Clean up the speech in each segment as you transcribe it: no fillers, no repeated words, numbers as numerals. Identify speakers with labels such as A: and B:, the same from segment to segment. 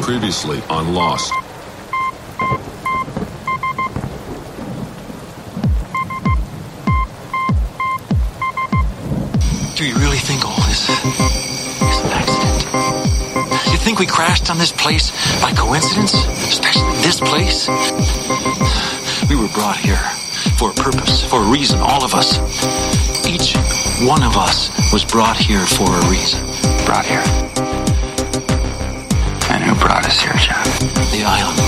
A: Previously on Lost.
B: Do you really think all this is an accident? You think we crashed on this place by coincidence? Especially this place? We were brought here for a purpose, for a reason, all of us. Each one of us was brought here for a reason. Brought here. And who brought us here, John? The island.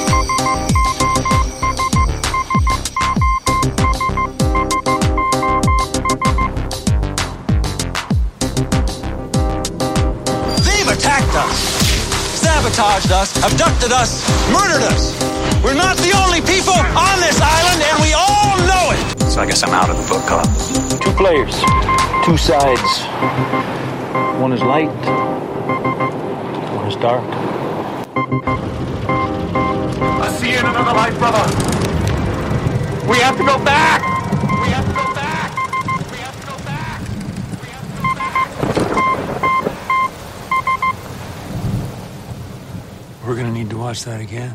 C: Attacked us, sabotaged us, abducted us, murdered us. We're not the only people on this island, and we all know it.
B: So I guess I'm out of the book club.
D: 2 players, 2 sides. One is light, one is dark.
E: I see you in another life, brother. We have to go back. We have to go back. We have to go back. We have to go back.
C: We're gonna need to watch that again.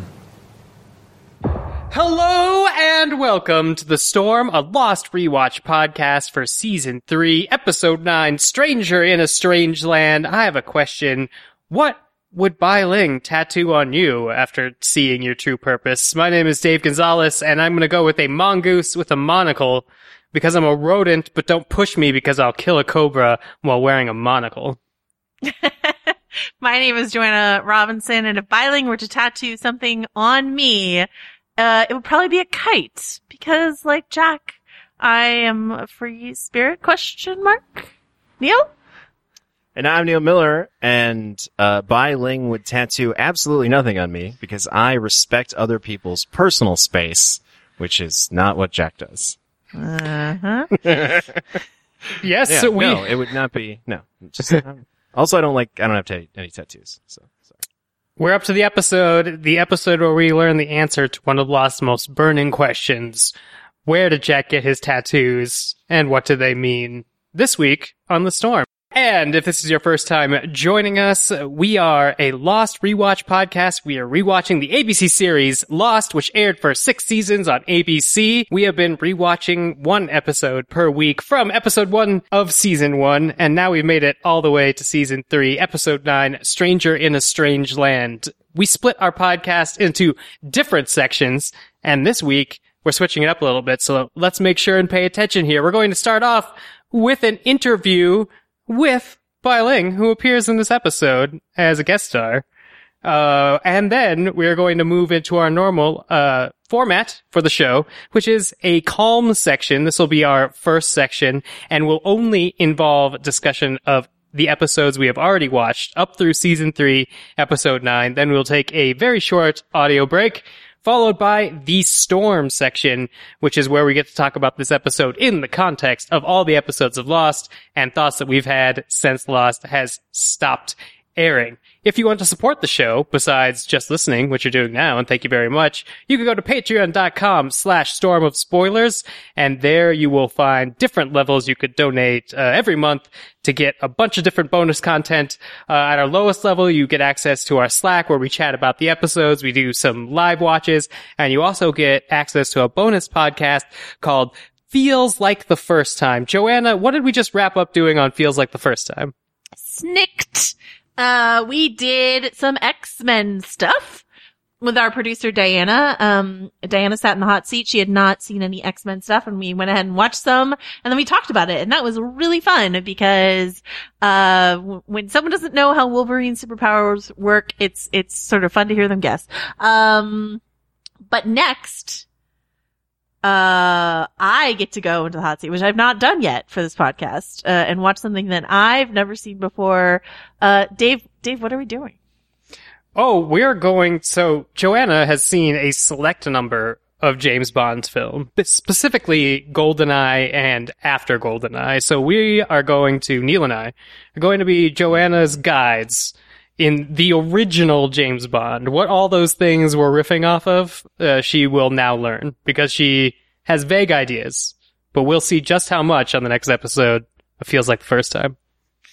F: Hello and welcome to The Storm, a Lost Rewatch podcast for Season 3, Episode 9, Stranger in a Strange Land. I have a question. What would Bai Ling tattoo on you after seeing your true purpose? My name is Dave Gonzalez, and I'm going to go with a mongoose with a monocle because I'm a rodent, but don't push me because I'll kill a cobra while wearing a monocle.
G: My name is Joanna Robinson, and if Bai Ling were to tattoo something on me, it would probably be a kite, because, like Jack, I am a free spirit, ? Neil?
H: And I'm Neil Miller, and Bai Ling would tattoo absolutely nothing on me, because I respect other people's personal space, which is not what Jack does.
G: Uh-huh.
F: Yes,
H: Yeah, no, it would not be, no. Just, also, I don't have any tattoos, so sorry.
F: We're up to the episode where we learn the answer to one of Lost's most burning questions. Where did Jack get his tattoos, and what do they mean? This week on The Storm. And if this is your first time joining us, we are a Lost rewatch podcast. We are rewatching the ABC series Lost, which aired for 6 seasons on ABC. We have been rewatching 1 episode per week from episode 1 of season 1, and now we've made it all the way to season 3, episode 9, Stranger in a Strange Land. We split our podcast into different sections, and this week we're switching it up a little bit, so let's make sure and pay attention here. We're going to start off with an interview with Bai Ling, who appears in this episode as a guest star. And then we're going to move into our normal format for the show, which is a calm section. This will be our first section, and will only involve discussion of the episodes we have already watched up through season 3, episode 9. Then we'll take a very short audio break, followed by the Storm section, which is where we get to talk about this episode in the context of all the episodes of Lost and thoughts that we've had since Lost has stopped airing. If you want to support the show, besides just listening, which you're doing now, and thank you very much, you can go to patreon.com/stormofspoilers, and there you will find different levels you could donate every month to get a bunch of different bonus content. At our lowest level, you get access to our Slack where we chat about the episodes, we do some live watches, and you also get access to a bonus podcast called Feels Like the First Time. Joanna, what did we just wrap up doing on Feels Like the First Time?
G: Snicked. We did some X-Men stuff with our producer, Diana. Diana sat in the hot seat. She had not seen any X-Men stuff, and we went ahead and watched some, and then we talked about it, and that was really fun because, when someone doesn't know how Wolverine's superpowers work, it's sort of fun to hear them guess. But next, I get to go into the hot seat, which I've not done yet for this podcast, and watch something that I've never seen before. Dave, what are we doing?
F: Oh, so Joanna has seen a select number of James Bond's film, specifically GoldenEye and After GoldenEye. So we are going to, Neil and I, are going to be Joanna's guides in the original James Bond. What all those things were riffing off of, she will now learn, because she has vague ideas, but we'll see just how much on the next episode. It feels like the first time.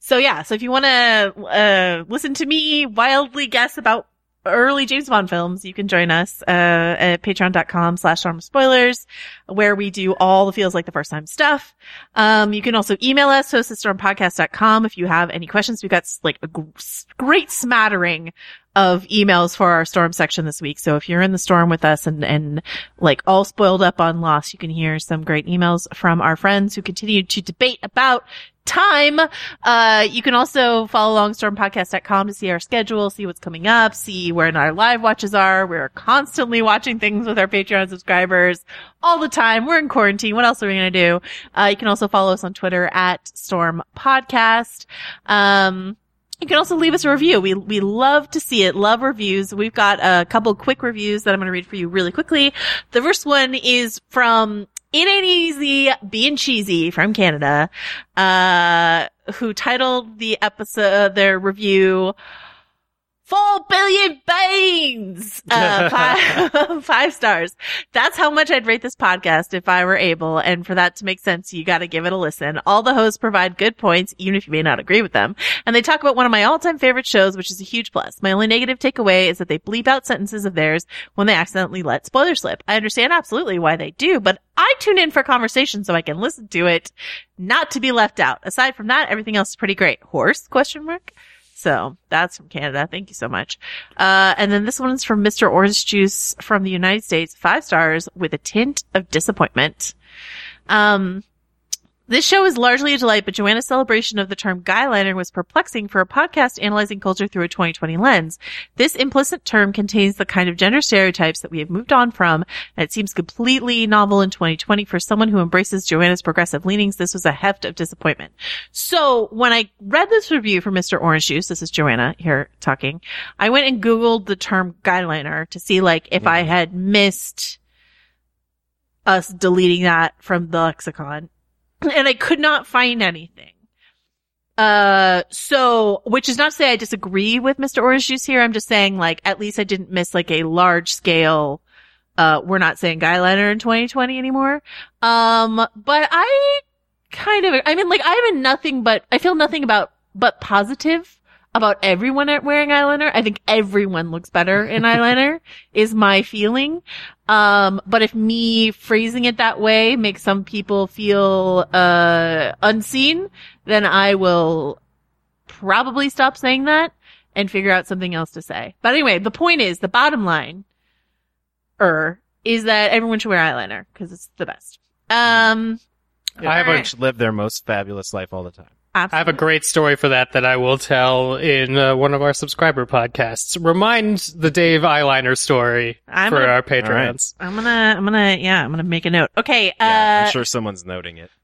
G: So if you want to listen to me wildly guess about early James Bond films, you can join us at patreon.com/stormspoilers, where we do all the feels like the first time stuff. You can also email us, host@stormpodcast.com, if you have any questions. We've got like a great smattering of emails for our Storm section this week. So if you're in the Storm with us and like all spoiled up on Lost, you can hear some great emails from our friends who continue to debate about time. You can also follow along stormpodcast.com to see our schedule, see what's coming up, see where our live watches are. We're constantly watching things with our Patreon subscribers all the time. We're in quarantine. What else are we going to do? You can also follow us on Twitter at Storm Podcast. You can also leave us a review. We love to see it. Love reviews. We've got a couple quick reviews that I'm going to read for you really quickly. The first one is from It Ain't Easy Being Cheesy from Canada, who titled the episode, their review, 4 billion Banes! 5 stars. That's how much I'd rate this podcast if I were able. And for that to make sense, you gotta give it a listen. All the hosts provide good points, even if you may not agree with them. And they talk about one of my all-time favorite shows, which is a huge plus. My only negative takeaway is that they bleep out sentences of theirs when they accidentally let spoilers slip. I understand absolutely why they do, but I tune in for conversation so I can listen to it, not to be left out. Aside from that, everything else is pretty great. Horse? ? So that's from Canada. Thank you so much. And then this one's from Mr. Orange Juice from the United States. 5 stars with a tint of disappointment. This show is largely a delight, but Joanna's celebration of the term guyliner was perplexing for a podcast analyzing culture through a 2020 lens. This implicit term contains the kind of gender stereotypes that we have moved on from, and it seems completely novel in 2020 for someone who embraces Joanna's progressive leanings. This was a heft of disappointment. So when I read this review from Mr. Orange Juice, this is Joanna here talking, I went and Googled the term guyliner to see like if I had missed us deleting that from the lexicon. And I could not find anything. So, which is not to say I disagree with Mr. Orange Juice here. I'm just saying, like, at least I didn't miss, like, a large scale, we're not saying guyliner in 2020 anymore. But I feel nothing but positive about everyone wearing eyeliner. I think everyone looks better in eyeliner is my feeling. But if me phrasing it that way makes some people feel, unseen, then I will probably stop saying that and figure out something else to say. But anyway, the point is, the bottom line, is that everyone should wear eyeliner because it's the best.
H: Everyone should live their most fabulous life all the time.
F: Absolutely. I have a great story for that I will tell in one of our subscriber podcasts. Remind the Dave eyeliner story our patrons.
G: Right. I'm gonna make a note. Okay.
H: I'm sure someone's noting it.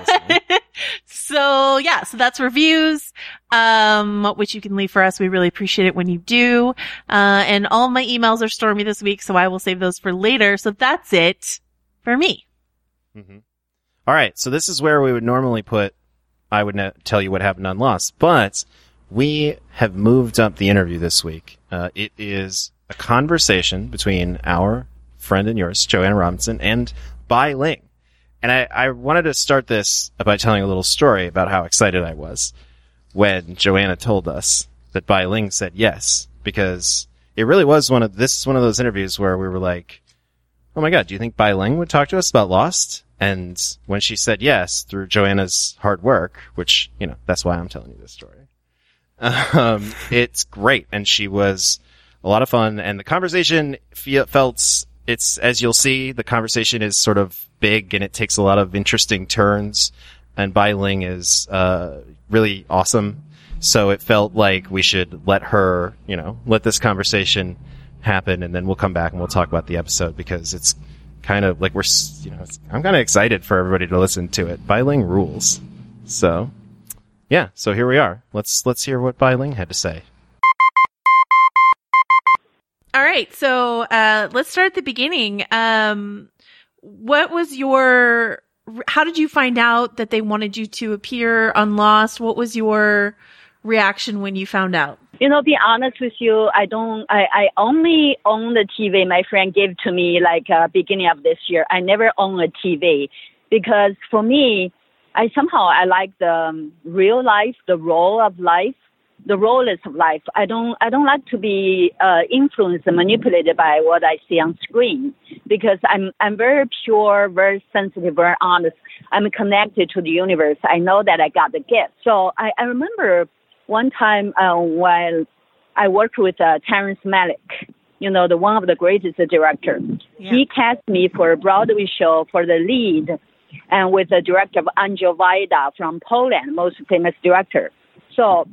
G: So that's reviews, which you can leave for us. We really appreciate it when you do. And all my emails are stormy this week, so I will save those for later. So that's it for me.
H: Mm-hmm. All right. So this is where we would normally I would tell you what happened on Lost, but we have moved up the interview this week. It is a conversation between our friend and yours, Joanna Robinson, and Bai Ling. And I wanted to start this by telling a little story about how excited I was when Joanna told us that Bai Ling said yes, because it really was one of those interviews where we were like, oh my God, do you think Bai Ling would talk to us about Lost? And when she said yes, through Joanna's hard work, which, that's why I'm telling you this story, it's great. And she was a lot of fun. And the conversation as you'll see, the conversation is sort of big and it takes a lot of interesting turns. And Bai Ling is really awesome. So it felt like we should let her, let this conversation happen. And then we'll come back and we'll talk about the episode because it's kind of like I'm kind of excited for everybody to listen to it. Bai Ling rules. So, yeah. So here we are. Let's hear what Bai Ling had to say.
G: All right. So, let's start at the beginning. What was how did you find out that they wanted you to appear on Lost? What was your reaction when you found out?
A: Be honest with you, I only own the TV my friend gave to me beginning of this year. I never own a TV because for me, I like the real life, the role of life, the roles of life. I don't like to be influenced and manipulated by what I see on screen, because I'm very pure, very sensitive, very honest. I'm connected to the universe. I know that I got the gift. So I remember one time while I worked with Terrence Malick, the one of the greatest director. Yeah. He cast me for a Broadway show for the lead, and with the director of Andrzej Wajda from Poland, most famous director. So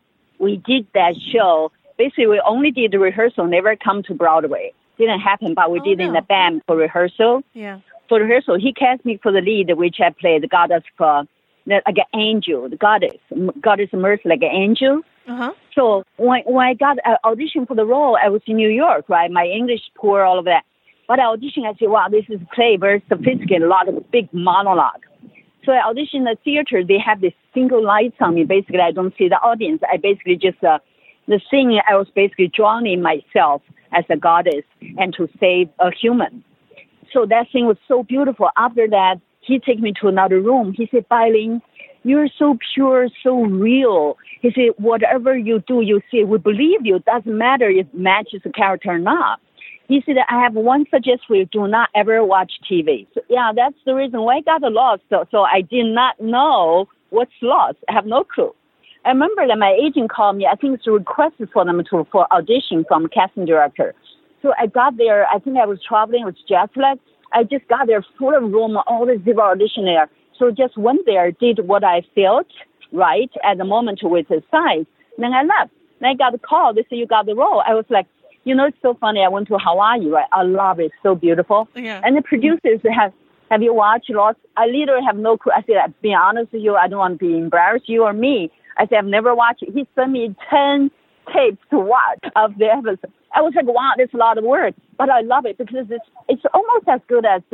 A: we did that show. Basically, we only did the rehearsal, never come to Broadway. Didn't happen, but we did in the band for rehearsal.
G: Yeah.
A: For rehearsal, he cast me for the lead, which I played the goddess like an angel, the goddess mercy like an angel.
G: Uh-huh.
A: So when I got an audition for the role, I was in New York, right? My English poor, all of that. But I auditioned, I said, wow, this is a play, very sophisticated, a lot of big monologue. So I auditioned the theater. They have this single lights on me. Basically, I don't see the audience. I basically just, the thing, I was basically drowning myself as a goddess and to save a human. So that thing was so beautiful. After that, he took me to another room. He said, Bai-Ling, you're so pure, so real. He said, whatever you do, you see, we believe you. It doesn't matter if it matches the character or not. He said, I have one suggestion for you. Do not ever watch TV. So, yeah, that's the reason why I got lost. So I did not know what's lost. I have no clue. I remember that my agent called me. I think it's a request for them for audition from casting director. So I got there. I think I was traveling with jet lag. I just got there full of room, all these people audition there. So just went there, did what I felt right at the moment with the size. Then I left. Then I got the call. They said, you got the role. I was like, it's so funny. I went to Hawaii, right? I love it. It's so beautiful.
G: Yeah.
A: And the producers have you watched Lost? I literally have no clue. I said, be honest with you, I don't want to be embarrassed, you or me. I said, I've never watched it. He sent me 10 tapes to watch of the episode. I was like, wow, that's a lot of work. But I love it because it's almost as good as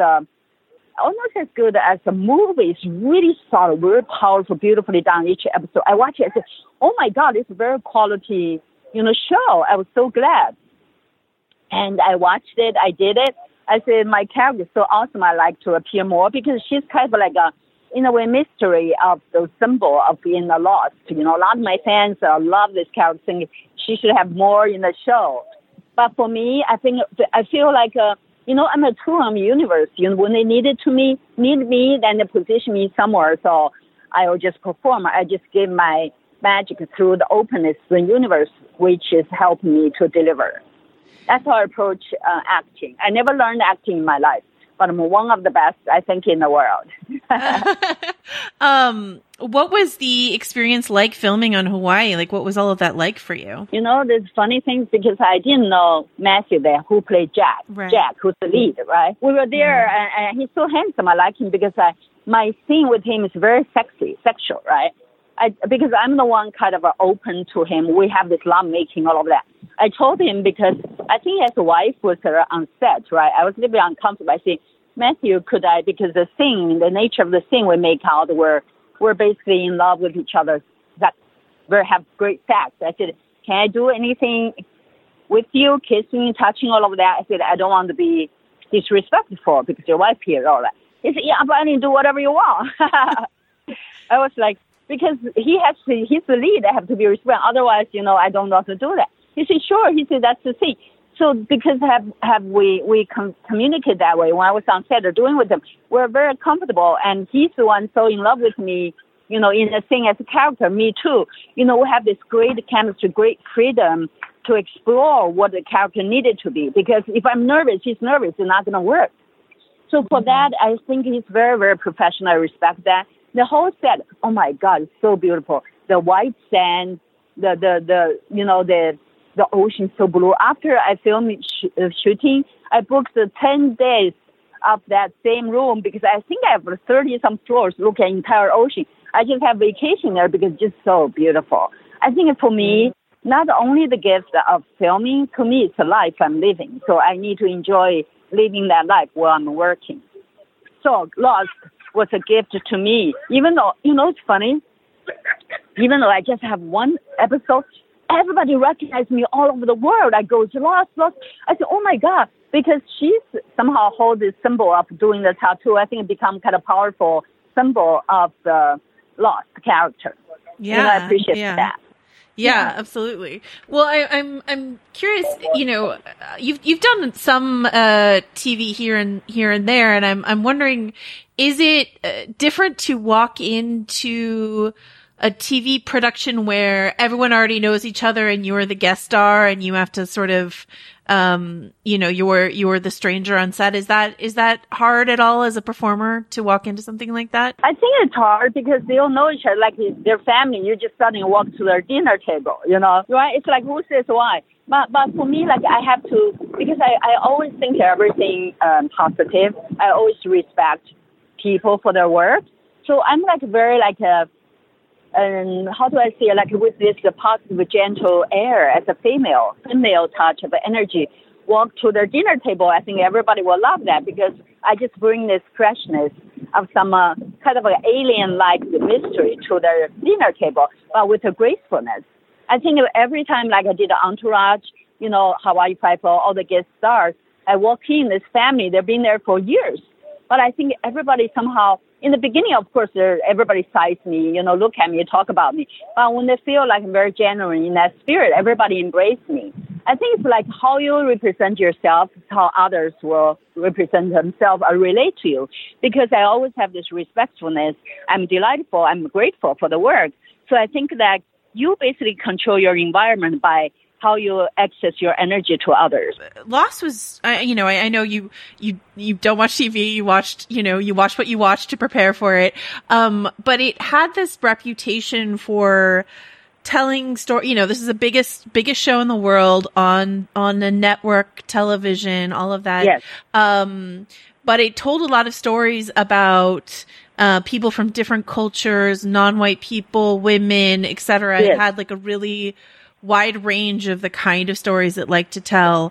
A: a movie. It's really solid, very powerful, beautifully done each episode. I watched it. I said, oh my God, it's a very quality, show. I was so glad. And I watched it. I did it. I said, my character is so awesome. I like to appear more because she's kind of like in a way, mystery of the symbol of being lost. A lot of my fans love this character, saying she should have more in the show. But for me, I feel like, I'm a tool in the universe. When they need me, then they position me somewhere. So I will just perform. I just give my magic through the openness to the universe, which is helping me to deliver. That's how I approach acting. I never learned acting in my life, but I'm one of the best, I think, in the world.
G: What was the experience like filming on Hawaii? Like, what was all of that like for you?
A: There's funny things because I didn't know Matthew there, who played Jack.
G: Right.
A: Jack, who's the lead, right? We were there, and he's so handsome. I like him because my scene with him is very sexual, right? Because I'm the one kind of open to him. We have this love making, all of that. I told him because I think his wife was on set, right? I was a little bit uncomfortable. I said, Matthew, could I, because the nature of the scene we make out, we're basically in love with each other. That we have great sex. I said, can I do anything with you, kissing, touching, all of that? I said, I don't want to be disrespectful because your wife here, all that. He said, yeah, but I can do whatever you want. I was like, because he's the lead, I have to be respectful. Otherwise, I don't know how to do that. He said, sure. He said, that's the thing. So because have we communicate that way, when I was on set or doing with him, we're very comfortable. And he's the one so in love with me, in the thing as a character, me too. We have this great chemistry, great freedom to explore what the character needed to be. Because if I'm nervous, he's nervous, it's not going to work. So for that, I think he's very, very professional. I respect that. The whole set, oh my God, it's so beautiful. The white sand, the ocean so blue. After I filmed shooting, I booked 10 days of that same room because I think I have 30-some floors look at the entire ocean. I just have vacation there because it's just so beautiful. I think for me, not only the gift of filming, to me it's a life I'm living. So I need to enjoy living that life while I'm working. So Lost was a gift to me. Even though, it's funny, even though I just have one episode, everybody recognized me all over the world. I go, Lost. I said, oh my God, because she's somehow hold this symbol of doing the tattoo. I think it become kind of powerful symbol of the lost character.
G: Yeah,
A: you know, I appreciate
G: yeah.
A: that.
G: Yeah, absolutely. Well, I'm curious. You know, you've done some TV here and there, and I'm wondering, is it different to walk into a TV production where everyone already knows each other and you're the guest star and you have to sort of, you know, you're the stranger on set? Is that hard at all as a performer to walk into something like that?
A: I think it's hard because they all know each other, like their family. You just suddenly walk to their dinner table, you know, right? It's like, who says why? But for me, like, I have to, because I always think everything positive. I always respect people for their work. So I'm like very like how do I say, like with this positive, gentle air as a female touch of energy, walk to their dinner table. I think everybody will love that because I just bring this freshness of some kind of an alien-like mystery to their dinner table, but with a gracefulness. I think every time, like I did Entourage, you know, Hawaii Five-O, all the guest stars, I walk in this family, they've been there for years. But I think everybody somehow, in the beginning, of course, everybody sighs me, you know, look at me, talk about me. But when they feel like I'm very genuine in that spirit, everybody embrace me. I think it's like how you represent yourself, how others will represent themselves or relate to you. Because I always have this respectfulness. I'm delightful. I'm grateful for the work. So I think that you basically control your environment by how you access your energy to others.
G: Lost was, you know, I know you don't watch TV. You watched what you watched to prepare for it. But it had this reputation for telling story. You know, this is the biggest show in the world on a network television, all of that.
A: Yes.
G: But it told a lot of stories about people from different cultures, non-white people, women, etc.
A: Yes.
G: It had like a really wide range of the kind of stories it liked to tell.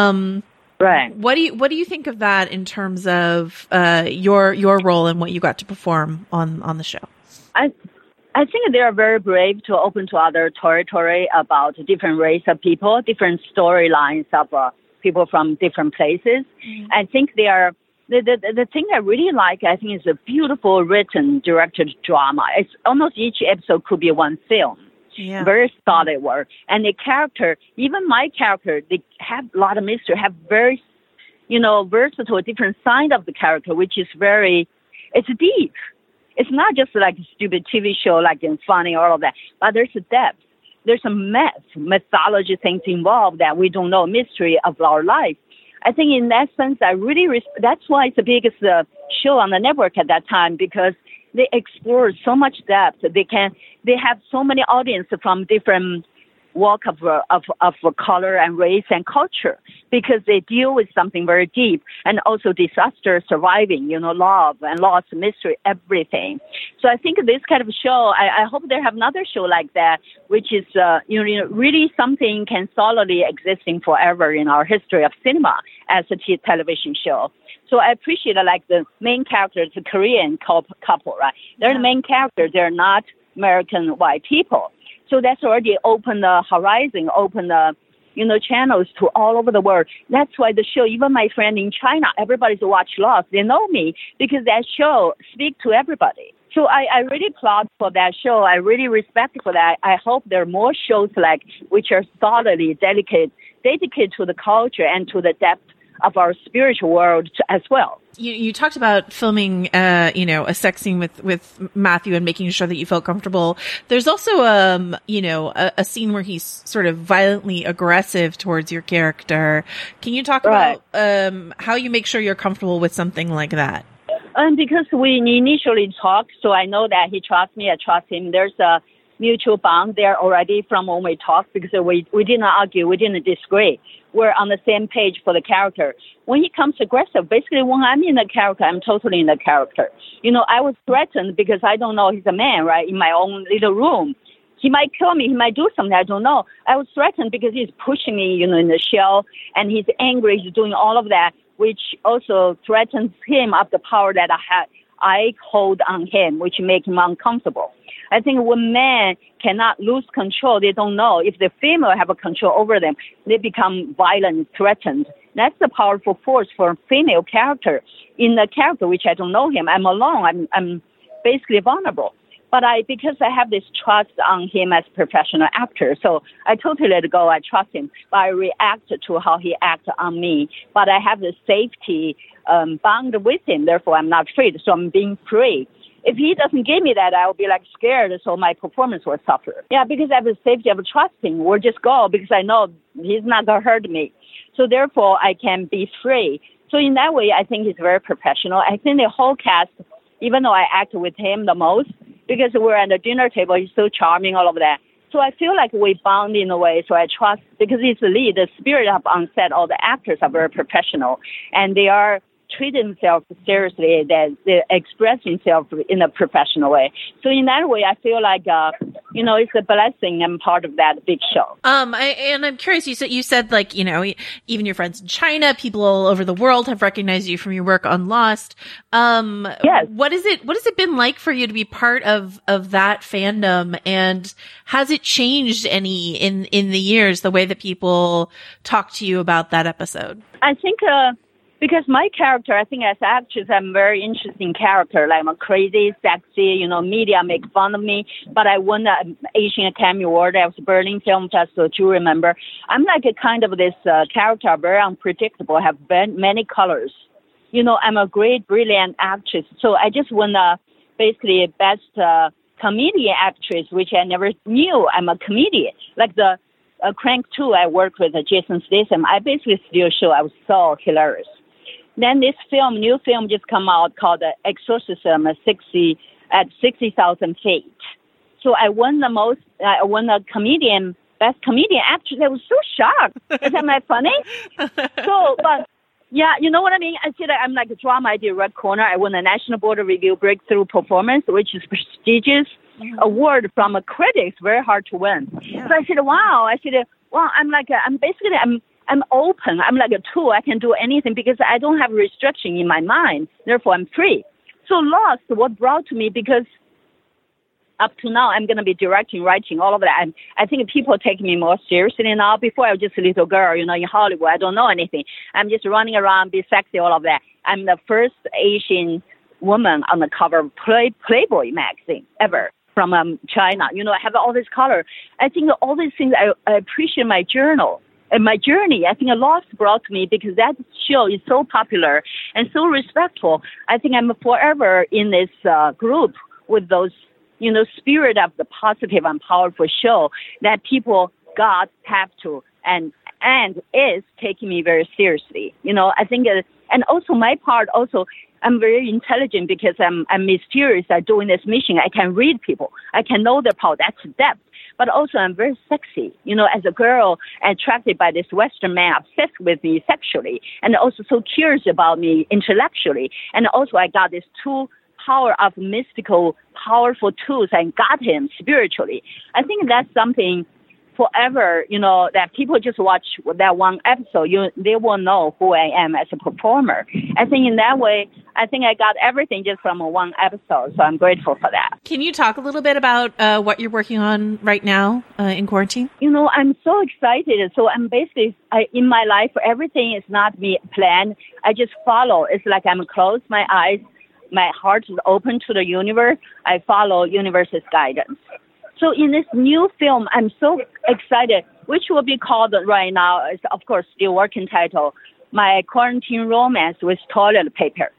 A: Right.
G: What do you think of that in terms of your role and what you got to perform on the show?
A: I think they are very brave to open to other territory about different race of people, different storylines of people from different places. Mm-hmm. I think they are. The thing I really like, I think, is a beautiful written, directed drama. It's almost each episode could be one film.
G: Yeah.
A: Very solid work. And the character, even my character, they have a lot of mystery, have very, you know, versatile, different side of the character, which is it's deep. It's not just like a stupid TV show, like in funny, all of that, but there's a depth. There's a mythology things involved that we don't know, mystery of our life. I think in that sense, I really that's why it's the biggest show on the network at that time, because they explore so much depth. They have so many audience from different walk of color and race and culture, because they deal with something very deep, and also disaster surviving, you know, love and loss, mystery, everything. So I think this kind of show, I hope they have another show like that, which is, you know, really something can solidly existing forever in our history of cinema as a television show. So I appreciate like the main character is a Korean couple, right? They're the main character. They're not American white people. So that's already opened the horizon, opened the, you know, channels to all over the world. That's why the show, even my friend in China, everybody's watched Lost. They know me because that show speaks to everybody. So I really applaud for that show. I really respect for that. I hope there are more shows like which are solidly dedicated to the culture and to the depth of our spiritual world as well.
G: You talked about filming, you know, a sex scene with Matthew and making sure that you felt comfortable. There's also, you know, a scene where he's sort of violently aggressive towards your character. Can you talk about how you make sure you're comfortable with something like that?
A: Because we initially talked, so I know that he trusts me, I trust him. There's a mutual bond there already from when we talked, because we didn't argue, we didn't disagree. We're on the same page for the character. When he comes aggressive, basically when I'm in the character, I'm totally in the character. You know, I was threatened because I don't know he's a man, right, in my own little room. He might kill me, he might do something, I don't know. I was threatened because he's pushing me, you know, in the shell, and he's angry, he's doing all of that, which also threatens him of the power that I hold on him, which makes him uncomfortable. I think when men cannot lose control, they don't know. If the female have a control over them, they become violent, threatened. That's the powerful force for a female character. In the character, which I don't know him, I'm alone. I'm basically vulnerable. But because I have this trust on him as a professional actor, so I totally let go. I trust him, but I react to how he acts on me. But I have the safety bond with him. Therefore, I'm not afraid. So I'm being free. If he doesn't give me that, I'll be like scared. So my performance will suffer. Yeah, because I have the safety of trusting. We'll just go because I know he's not going to hurt me. So therefore, I can be free. So in that way, I think he's very professional. I think the whole cast, even though I act with him the most, because we're at the dinner table, he's so charming, all of that. So I feel like we bond in a way, so I trust, because he's the lead, the spirit up on set, all the actors are very professional, and they are treating themselves seriously, that they express themselves in a professional way. So in that way, I feel like, it's a blessing and part of that big show.
G: And I'm curious, you said like, even your friends in China, people all over the world have recognized you from your work on Lost.
A: Yes.
G: What has it been like for you to be part of that fandom? And has it changed any in the years, the way that people talk to you about that episode?
A: I think, because my character, I think as an actress, I'm a very interesting character. Like I'm a crazy, sexy, media make fun of me. But I won the Asian Academy Award. I was Berlin Film Festival, do you remember? I'm like a kind of this character, very unpredictable, have many colors. I'm a great, brilliant actress. So I just won basically best comedian actress, which I never knew I'm a comedian. Like the Crank 2, I worked with Jason Statham. I basically still show I was so hilarious. Then this new film just come out called Exorcism at 60,000 feet. So I won the best comedian actress. I was so shocked. Isn't that funny? But yeah, you know what I mean? I said I'm like a drama. I did Red Corner. I won the National Board of Review Breakthrough Performance, which is prestigious award from a critic. Very hard to win. Yeah. So I said, wow. I'm open. I'm like a tool. I can do anything because I don't have restriction in my mind. Therefore, I'm free. So Lost, what brought to me, because up to now, I'm going to be directing, writing, all of that. And I think people take me more seriously now. Before, I was just a little girl, in Hollywood. I don't know anything. I'm just running around, be sexy, all of that. I'm the first Asian woman on the cover of Playboy magazine ever from China. I have all this color. I think all these things, I appreciate my journal. And my journey, I think Lost brought me, because that show is so popular and so respectful. I think I'm forever in this group with those, spirit of the positive and powerful show that people have to and is taking me very seriously. I think, and also my part also, I'm very intelligent because I'm mysterious. I'm doing this mission. I can read people. I can know their power. That's depth. But also I'm very sexy, as a girl, attracted by this Western man, obsessed with me sexually, and also so curious about me intellectually. And also I got this power of mystical, powerful tools and got him spiritually. I think that's something forever, that people just watch that one episode, they won't know who I am as a performer. I think in that way, I think I got everything just from one episode, so I'm grateful for that.
G: Can you talk a little bit about what you're working on right now in quarantine?
A: I'm so excited. So I'm basically, in my life, everything is not me planned. I just follow. It's like I'm closed my eyes. My heart is open to the universe. I follow universe's guidance. So in this new film, I'm so excited, which will be called right now, is of course still working title, My Quarantine Romance with Toilet Paper.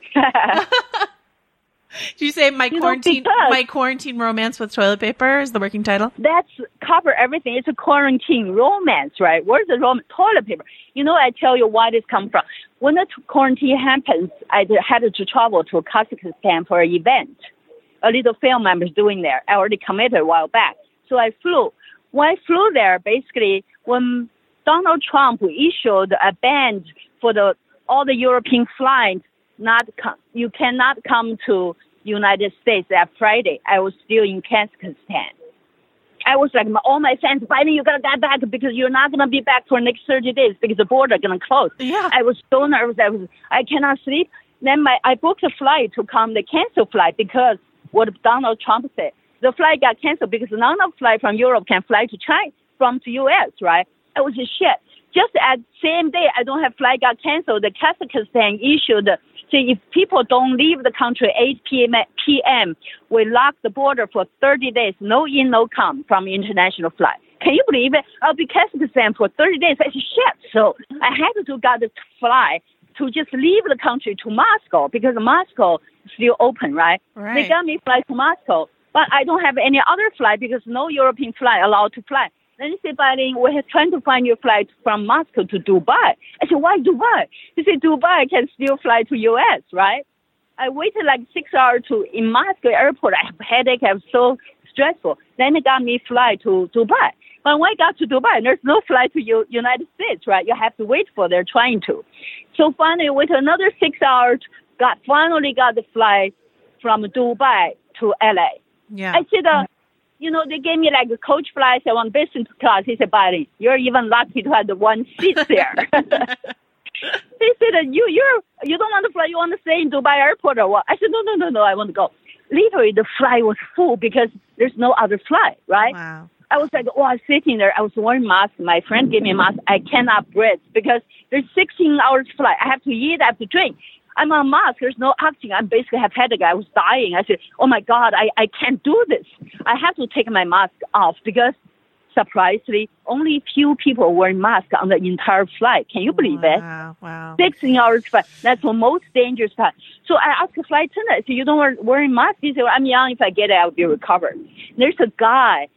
G: Did you say my quarantine romance with toilet paper is the working title?
A: That's cover everything. It's a quarantine romance, right? Where's the toilet paper? I tell you why this comes from. When the quarantine happens, I had to travel to Kazakhstan for an event. A little film I was doing there. I already committed a while back. So I flew. When I flew there, basically, when Donald Trump issued a ban for all the European flights, you cannot come to United States that Friday. I was still in Kazakhstan. I was like, all my fans, Biden, you got to get back because you're not going to be back for the next 30 days because the border is going to close.
G: Yeah.
A: I was so nervous. I cannot sleep. Then I booked a flight to come, the cancel flight, because what Donald Trump said. The flight got canceled because none of flight from Europe can fly to China from to U.S., right? It was a shit. Just at the same day, I don't have flight got canceled. The Kazakhstan issued See, if people don't leave the country 8 p.m., we lock the border for 30 days, no in, no come from international flight. Can you believe it? I'll be Kazakhstan for 30 days. I said, shit. So I had to get the fly to just leave the country to Moscow because Moscow is still open, right? They got me fly to Moscow, but I don't have any other flight because no European flight allowed to fly. Then he said, Biden, we're trying to find your flight from Moscow to Dubai. I said, why Dubai? He said, Dubai can still fly to U.S., right? I waited like 6 hours in Moscow airport. I have a headache. I was so stressful. Then they got me fly to Dubai. But when I got to Dubai, there's no flight to United States, right? You have to wait for they're trying to. So finally, wait another 6 hours, finally got the flight from Dubai to LA.
G: Yeah.
A: I said, they gave me like a coach flight. I want business class. He said, Biden, you're even lucky to have the one seat there. He said, you don't want to fly. You want to stay in Dubai airport or what? I said, no. I want to go. Literally, the flight was full because there's no other flight, right?
G: Wow.
A: I was like, I was sitting there. I was wearing a mask. My friend gave me a mask. I cannot breathe because there's 16 hours flight. I have to eat. I have to drink. I'm on a mask. There's no oxygen. I basically have headache. I was dying. I said, oh, my God, I can't do this. I have to take my mask off because, surprisingly, only few people wearing masks on the entire flight. Can you believe it?
G: Wow.
A: 16 hours flight. That's the most dangerous time. So I asked the flight attendant, I said, you don't wear mask? He said, well, I'm young. If I get it, I'll be recovered. There's a guy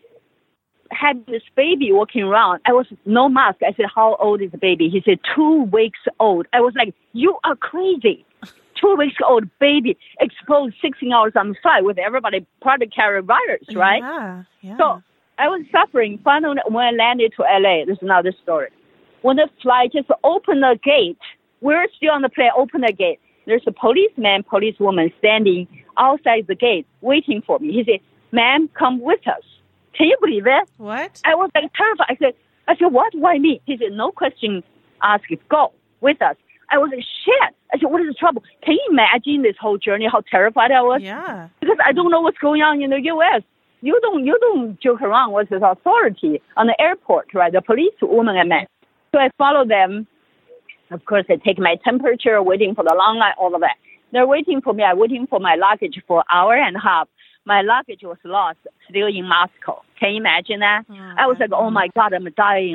A: had this baby walking around. I was no mask. I said, how old is the baby? He said, 2 weeks old. I was like, you are crazy. 2 weeks old baby exposed 16 hours on the flight with everybody probably carry virus, right?
G: Yeah.
A: So I was suffering. Finally, when I landed to LA, there's another story. When the flight just opened the gate, we're still on the plane, open the gate. There's a policewoman standing outside the gate waiting for me. He said, ma'am, come with us. Can you believe it?
G: What?
A: I was like terrified. I said, what? Why me? He said, no question asked. Go with us. I was like, shit. I said, what is the trouble? Can you imagine this whole journey, how terrified I was?
G: Yeah.
A: Because I don't know what's going on in the U.S. You don't joke around with the authority on the airport, right? The police woman I met. So I follow them. Of course, I take my temperature, waiting for the long line, all of that. They're waiting for me. I'm waiting for my luggage for an hour and a half. My luggage was lost, still in Moscow. Can you imagine that? I was like, oh, my God, I'm dying.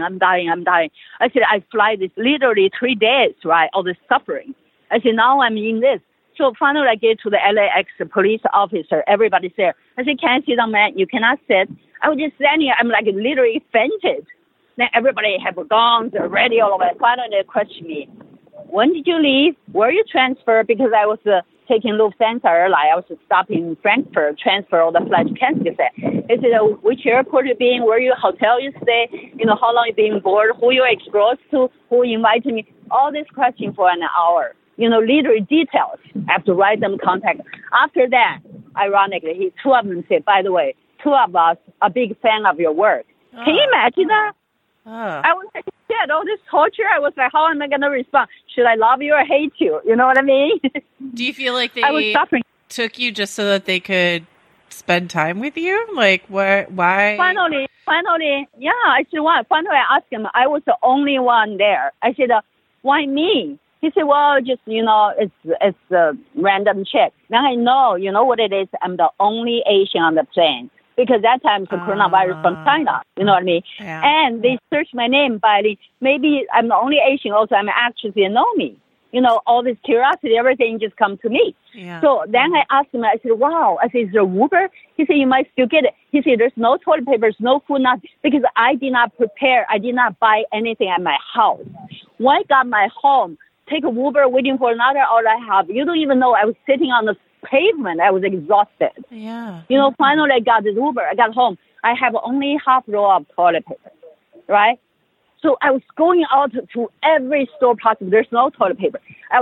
A: I said, I fly this literally 3 days, right, all this suffering. I said, now I'm in this. So finally, I get to the LAX police officer. Everybody's there. I said, can I sit down, man? You cannot sit. I was just standing here. I'm like literally fainted. Then everybody have guns, they're ready, all of that. Finally, they question me. When did you leave? Were you transferred? Because I was taking Lufthansa airline. I was stopping in Frankfurt, transfer all the flight to Kazakhstan. They said, which airport you been? Where you hotel you stay? How long you been board? Who you exposed to? Who invited me? All this question for an hour. Literally details. I have to write them contact. After that, ironically, 2 of them said, by the way, 2 of us are big fan of your work. Can you imagine that? I was like, shit, all this torture. I was like, how am I going to respond? Should I love you or hate you? You know what I mean?
G: Do you feel like
A: I was suffering.
G: Took you just so that they could spend time with you? Like, why?
A: Finally, yeah. I said, why? Finally, I asked him. I was the only one there. I said, why me? He said, well, just, it's a random check. Then I know, what it is? I'm the only Asian on the plane. Because that time it's a coronavirus from China, you know what I mean?
G: Yeah.
A: And they searched my name by maybe I'm the only Asian, also I'm an actress, they know me. All this curiosity, everything just come to me.
G: Yeah.
A: So then I asked him, I said, wow. I said, is there Uber? He said, you might still get it. He said, there's no toilet papers, no food, nothing. Because I did not prepare, I did not buy anything at my house. When I got my home, take a Uber, waiting for another hour and a half. You don't even know I was sitting on the pavement. I was exhausted.
G: Yeah.
A: Finally I got this Uber. I got home. I have only half roll of toilet paper, right? So I was going out to every store possible. There's no toilet paper.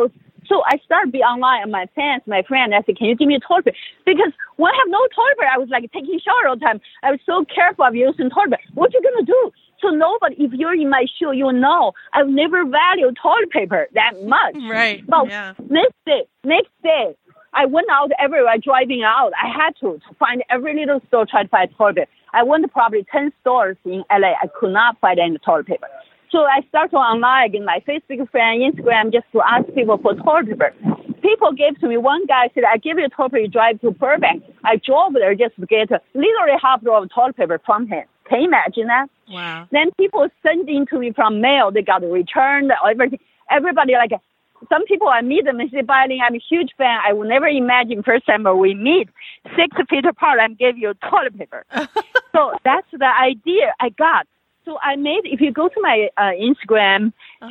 A: So I started be online on my fans, my friend. I said, can you give me a toilet paper? Because when I have no toilet paper, I was like taking shower all the time. I was so careful of using toilet paper. What you going to do? So nobody, if you're in my shoe, you know I've never valued toilet paper that much.
G: Right.
A: But
G: yeah.
A: Next day, I went out everywhere driving out. I had to find every little store, try to find toilet paper. I went to probably 10 stores in LA. I could not find any toilet paper. So I started online in my Facebook friend, Instagram, just to ask people for toilet paper. People gave to me. One guy said, I give you toilet paper, you drive to Burbank. I drove there just to get literally half roll of toilet paper from him. Can you imagine that?
G: Wow.
A: Then people sending to me from mail. They got returned, everything. Everybody, like, some people I meet them and say, Bai-Ling, I'm a huge fan. I will never imagine first time we meet 6 feet apart, I'm give you toilet paper. So that's the idea I got. So I made, if you go to my Instagram,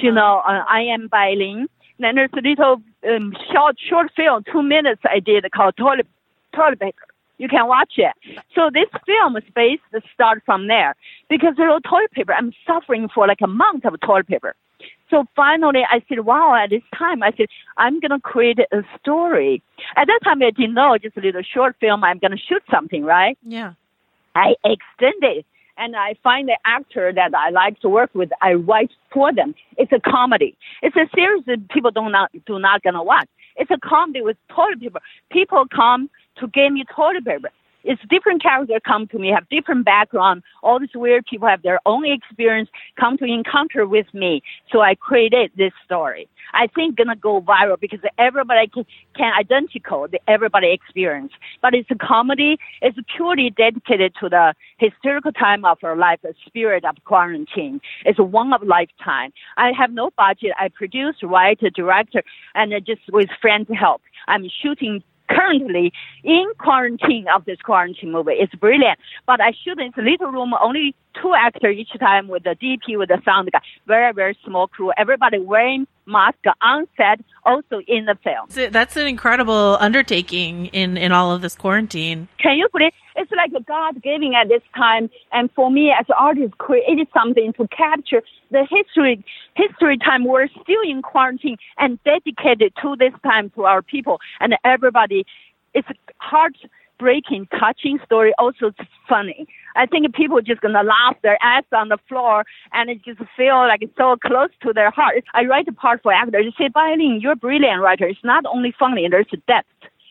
A: I am Bai-Ling. Then there's a little short film, 2 minutes I did called toilet paper. You can watch it. So this film is based start from there because the toilet paper, I'm suffering for like a month of toilet paper. So finally I said, wow, at this time, I said, I'm going to create a story. At that time, I didn't know, just a little short film, I'm going to shoot something, right?
G: Yeah. I
A: extended and I find the actor that I like to work with, I write for them. It's a comedy. It's a series that people do not going to watch. It's a comedy with toilet paper. People come to give me toilet paper. It's different characters come to me, have different background. All these weird people have their own experience, come to encounter with me. So I created this story. I think gonna go viral because everybody can identical the everybody experience. But it's a comedy. It's purely dedicated to the historical time of our life, the spirit of quarantine. It's one of lifetime. I have no budget. I produce, write, director, and just with friends' help. I'm shooting currently in quarantine of this quarantine movie. It's brilliant. But I shoot in a little room, only 2 actors each time with the DP, with the sound guy. Very, very small crew. Everybody wearing mask on set, also in the film.
G: That's an incredible undertaking in all of this quarantine.
A: Can you believe? It's like God giving at this time. And for me as an artist, created something to capture the history time. We're still in quarantine and dedicated to this time to our people and everybody. It's heartbreaking, touching story. Also, it's funny. I think people are just going to laugh their ass on the floor and it just feel like it's so close to their heart. I write a part for actors. You say, Bai-Ling, you're a brilliant writer. It's not only funny, there's a depth.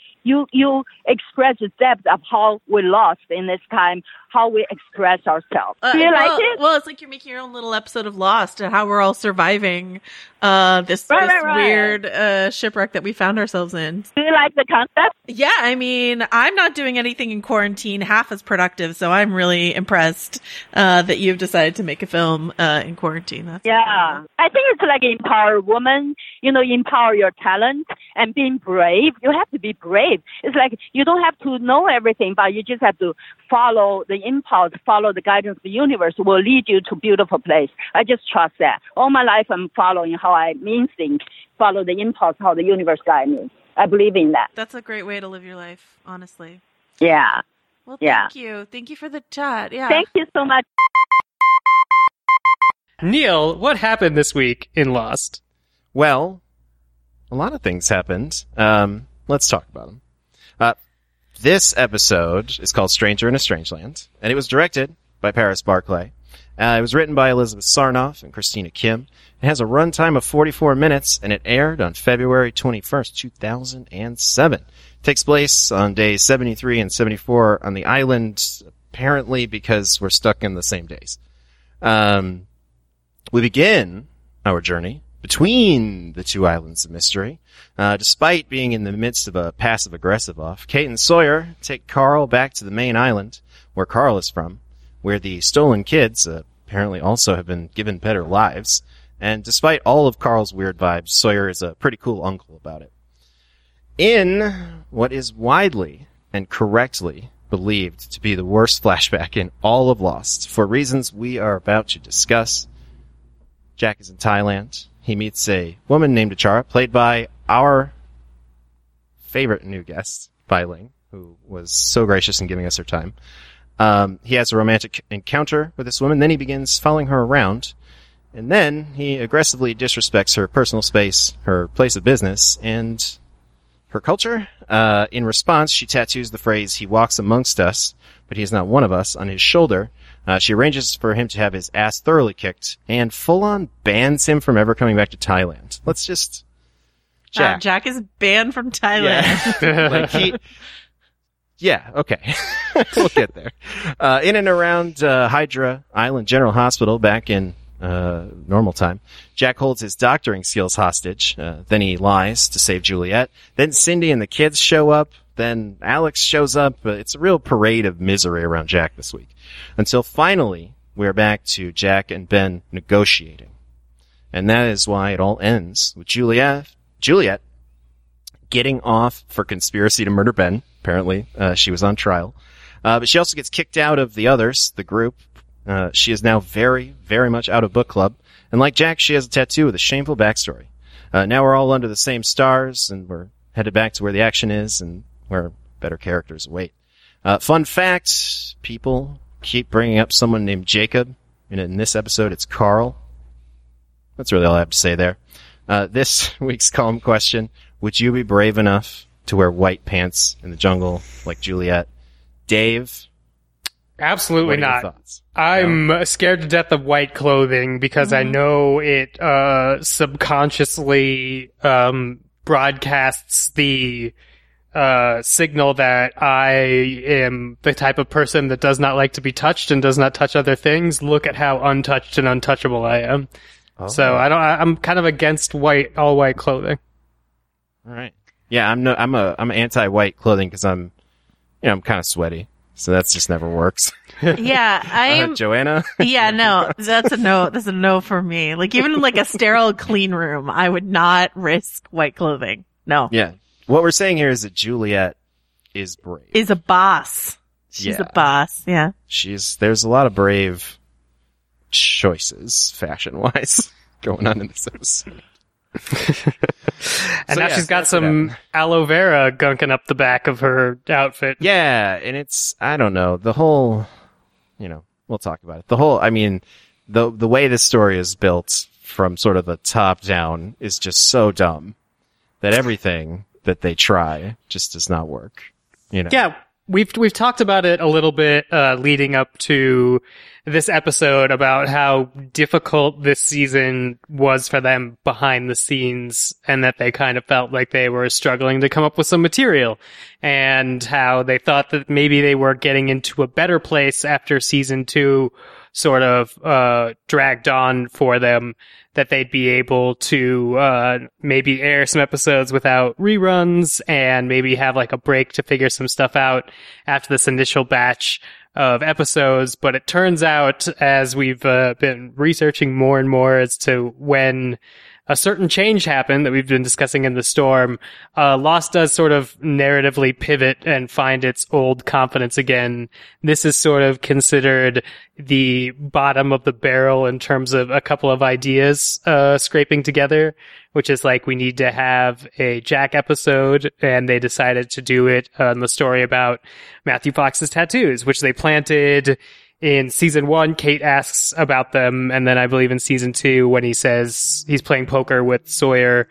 A: You express the depth of how we lost in this time, how we express ourselves. Do you like it?
G: Well, it's like you're making your own little episode of Lost and how we're all surviving this weird shipwreck that we found ourselves in.
A: Do you like the concept?
G: Yeah, I mean, I'm not doing anything in quarantine half as productive, so I'm really impressed that you've decided to make a film in quarantine. That's incredible.
A: I think it's like empower women, empower your talent and being brave. You have to be brave. It's like you don't have to know everything, but you just have to follow the impulse, follow the guidance of the universe will lead you to a beautiful place. I just trust that. All my life I'm following how I mean things, follow the impulse, how the universe guides me. I believe in that.
G: That's a great way to live your life, honestly.
A: Yeah.
G: Well, thank you. Thank you for the chat. Yeah.
A: Thank you so much.
F: Neil, what happened this week in Lost?
H: Well, a lot of things happened. Let's talk about them. This episode is called Stranger in a Strange Land, and it was directed by Paris Barclay. It was written by Elizabeth Sarnoff and Christina Kim. It has a runtime of 44 minutes, and it aired on February 21st, 2007. It takes place on days 73 and 74 on the island, apparently because we're stuck in the same days. We begin our journey between the 2 islands of mystery. Despite being in the midst of a passive-aggressive off, Kate and Sawyer take Carl back to the main island, where Carl is from, where the stolen kids apparently also have been given better lives. And despite all of Carl's weird vibes, Sawyer is a pretty cool uncle about it. In what is widely and correctly believed to be the worst flashback in all of Lost, for reasons we are about to discuss, Jack is in Thailand. He meets a woman named Achara, played by our favorite new guest, Bai-Ling, who was so gracious in giving us her time. He has a romantic encounter with this woman, then he begins following her around, and then he aggressively disrespects her personal space, her place of business, and her culture. In response, she tattoos the phrase, "He walks amongst us, but he is not one of us," on his shoulder. She arranges for him to have his ass thoroughly kicked and full-on bans him from ever coming back to Thailand. Let's just...
G: Jack is banned from Thailand.
H: Yeah, okay. We'll get there. In and around Hydra Island General Hospital back in normal time. Jack holds his doctoring skills hostage. Then he lies to save Juliet. Then Cindy and the kids show up. Then Alex shows up. It's a real parade of misery around Jack this week. Until finally, we're back to Jack and Ben negotiating. And that is why it all ends with Juliet getting off for conspiracy to murder Ben. Apparently, she was on trial. But she also gets kicked out of the others, the group. She is now very, very much out of book club. And like Jack, she has a tattoo with a shameful backstory. Now we're all under the same stars, and we're headed back to where the action is and where better characters await. Fun fact, people keep bringing up someone named Jacob. And in this episode, it's Carl. That's really all I have to say there. This week's column question, would you be brave enough to wear white pants in the jungle like Juliet? Dave?
F: Absolutely
H: What are your
F: not.
H: thoughts?
F: I'm scared to death of white clothing because I know it subconsciously broadcasts the signal that I am the type of person that does not like to be touched and does not touch other things. Look at how untouched and untouchable I am.
H: Oh.
F: So I'm kind of against all white clothing.
H: All right. Yeah, I'm anti-white clothing because I'm kind of sweaty. So that's just never works.
G: Yeah, I'm
H: Joanna?
G: Yeah, no, that's a no. That's a no for me. Like even in like a sterile clean room, I would not risk white clothing. No.
H: Yeah. What we're saying here is that Juliet is brave.
G: Is a boss. She's
H: Yeah.
G: a boss. Yeah.
H: There's a lot of brave choices, fashion-wise, going on in this episode.
F: And
H: So,
F: now
H: yeah,
F: she's got
H: that's what
F: some aloe vera gunking up the back of her outfit.
H: Yeah, and it's, I don't know, the whole, we'll talk about it. The way this story is built from sort of the top down is just so dumb that everything that they try just does not work.
F: Yeah, we've talked about it a little bit leading up to this episode about how difficult this season was for them behind the scenes and that they kind of felt like they were struggling to come up with some material and how they thought that maybe they were getting into a better place after season 2 sort of dragged on for them, that they'd be able to maybe air some episodes without reruns and maybe have like a break to figure some stuff out after this initial batch of episodes. But it turns out, as we've been researching more and more as to when a certain change happened that we've been discussing in the storm, Lost does sort of narratively pivot and find its old confidence again. This is sort of considered the bottom of the barrel in terms of a couple of ideas scraping together, which is like we need to have a Jack episode, and they decided to do it on the story about Matthew Fox's tattoos, which they planted in season 1. Kate asks about them, and then I believe in season 2 when he says he's playing poker with Sawyer,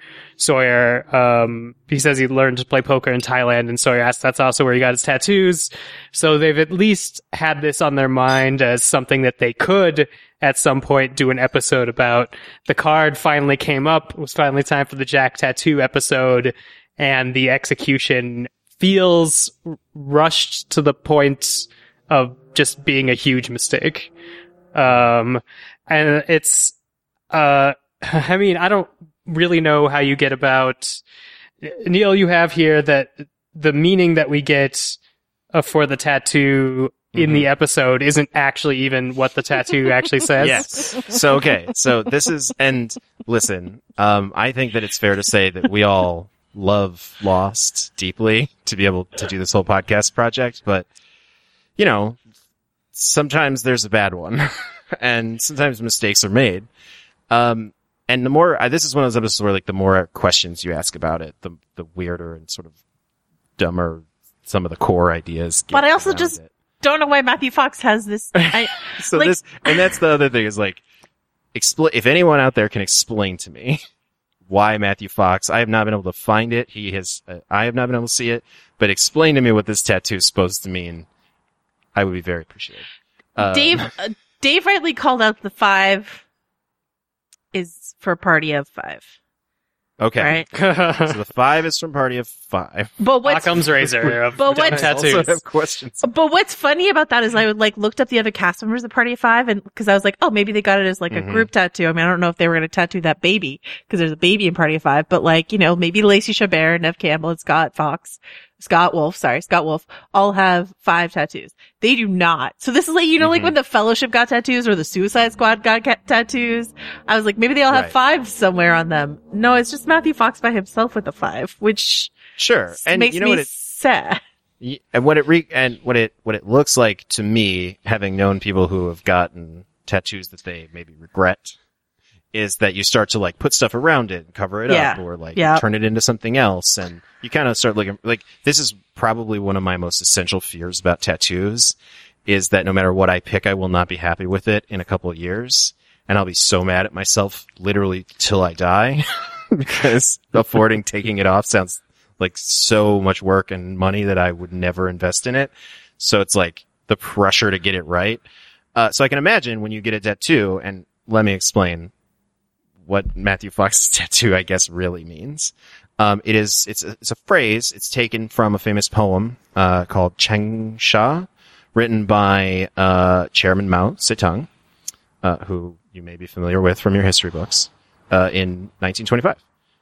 F: he says he learned to play poker in Thailand, and Sawyer asks that's also where he got his tattoos. So they've at least had this on their mind as something that they could at some point do an episode about. The card finally came up. It was finally time for the Jack tattoo episode, and the execution feels rushed to the point of just being a huge mistake. And it's, I don't really know how you get about, Neil, you have here that the meaning that we get for the tattoo in the episode isn't actually even what the tattoo actually says.
H: Yes. So, okay. So this is, and listen, I think that it's fair to say that we all love Lost deeply to be able to do this whole podcast project, but sometimes there's a bad one and sometimes mistakes are made. And the more, this is one of those episodes where like the more questions you ask about it, the weirder and sort of dumber some of the core ideas get.
G: But I also
H: around
G: just
H: it.
G: don't know why Matthew Fox has this.
H: So this, and that's the other thing is like, if anyone out there can explain to me why Matthew Fox, I have not been able to find it. I have not been able to see it, but explain to me what this tattoo is supposed to mean. I would be very appreciative.
G: Dave rightly called out the 5 is for a party of 5.
H: Okay.
G: Right.
H: So the 5 is from Party of 5.
G: But what's
F: Occam's razor of
G: But what's-
H: I also
F: tattoos.
H: have questions.
G: But what's funny about that is I would looked up the other cast members of Party of 5 and because I was like, oh, maybe they got it as a group tattoo. I mean, I don't know if they were going to tattoo that baby because there's a baby in Party of 5, but maybe Lacey Chabert, Nev Campbell, and Scott Wolf all have 5 tattoos. They do not. So this is when the Fellowship got tattoos or the Suicide Squad got tattoos. I was like, maybe they all have 5 somewhere on them. No, it's just Matthew Fox by himself with the 5, which
H: Sure. And
G: makes
H: you know
G: me
H: what it
G: sad.
H: and what it looks like to me, having known people who have gotten tattoos that they maybe regret, is that you start to put stuff around it and cover it up or turn it into something else. And you kind of start looking this is probably one of my most essential fears about tattoos is that no matter what I pick, I will not be happy with it in a couple of years. And I'll be so mad at myself literally till I die because affording taking it off sounds like so much work and money that I would never invest in it. So it's the pressure to get it right. So I can imagine when you get a tattoo, and let me explain what Matthew Fox's tattoo, I guess, really means. It's a phrase. It's taken from a famous poem, called Changsha, written by, Chairman Mao Zedong, who you may be familiar with from your history books, in 1925.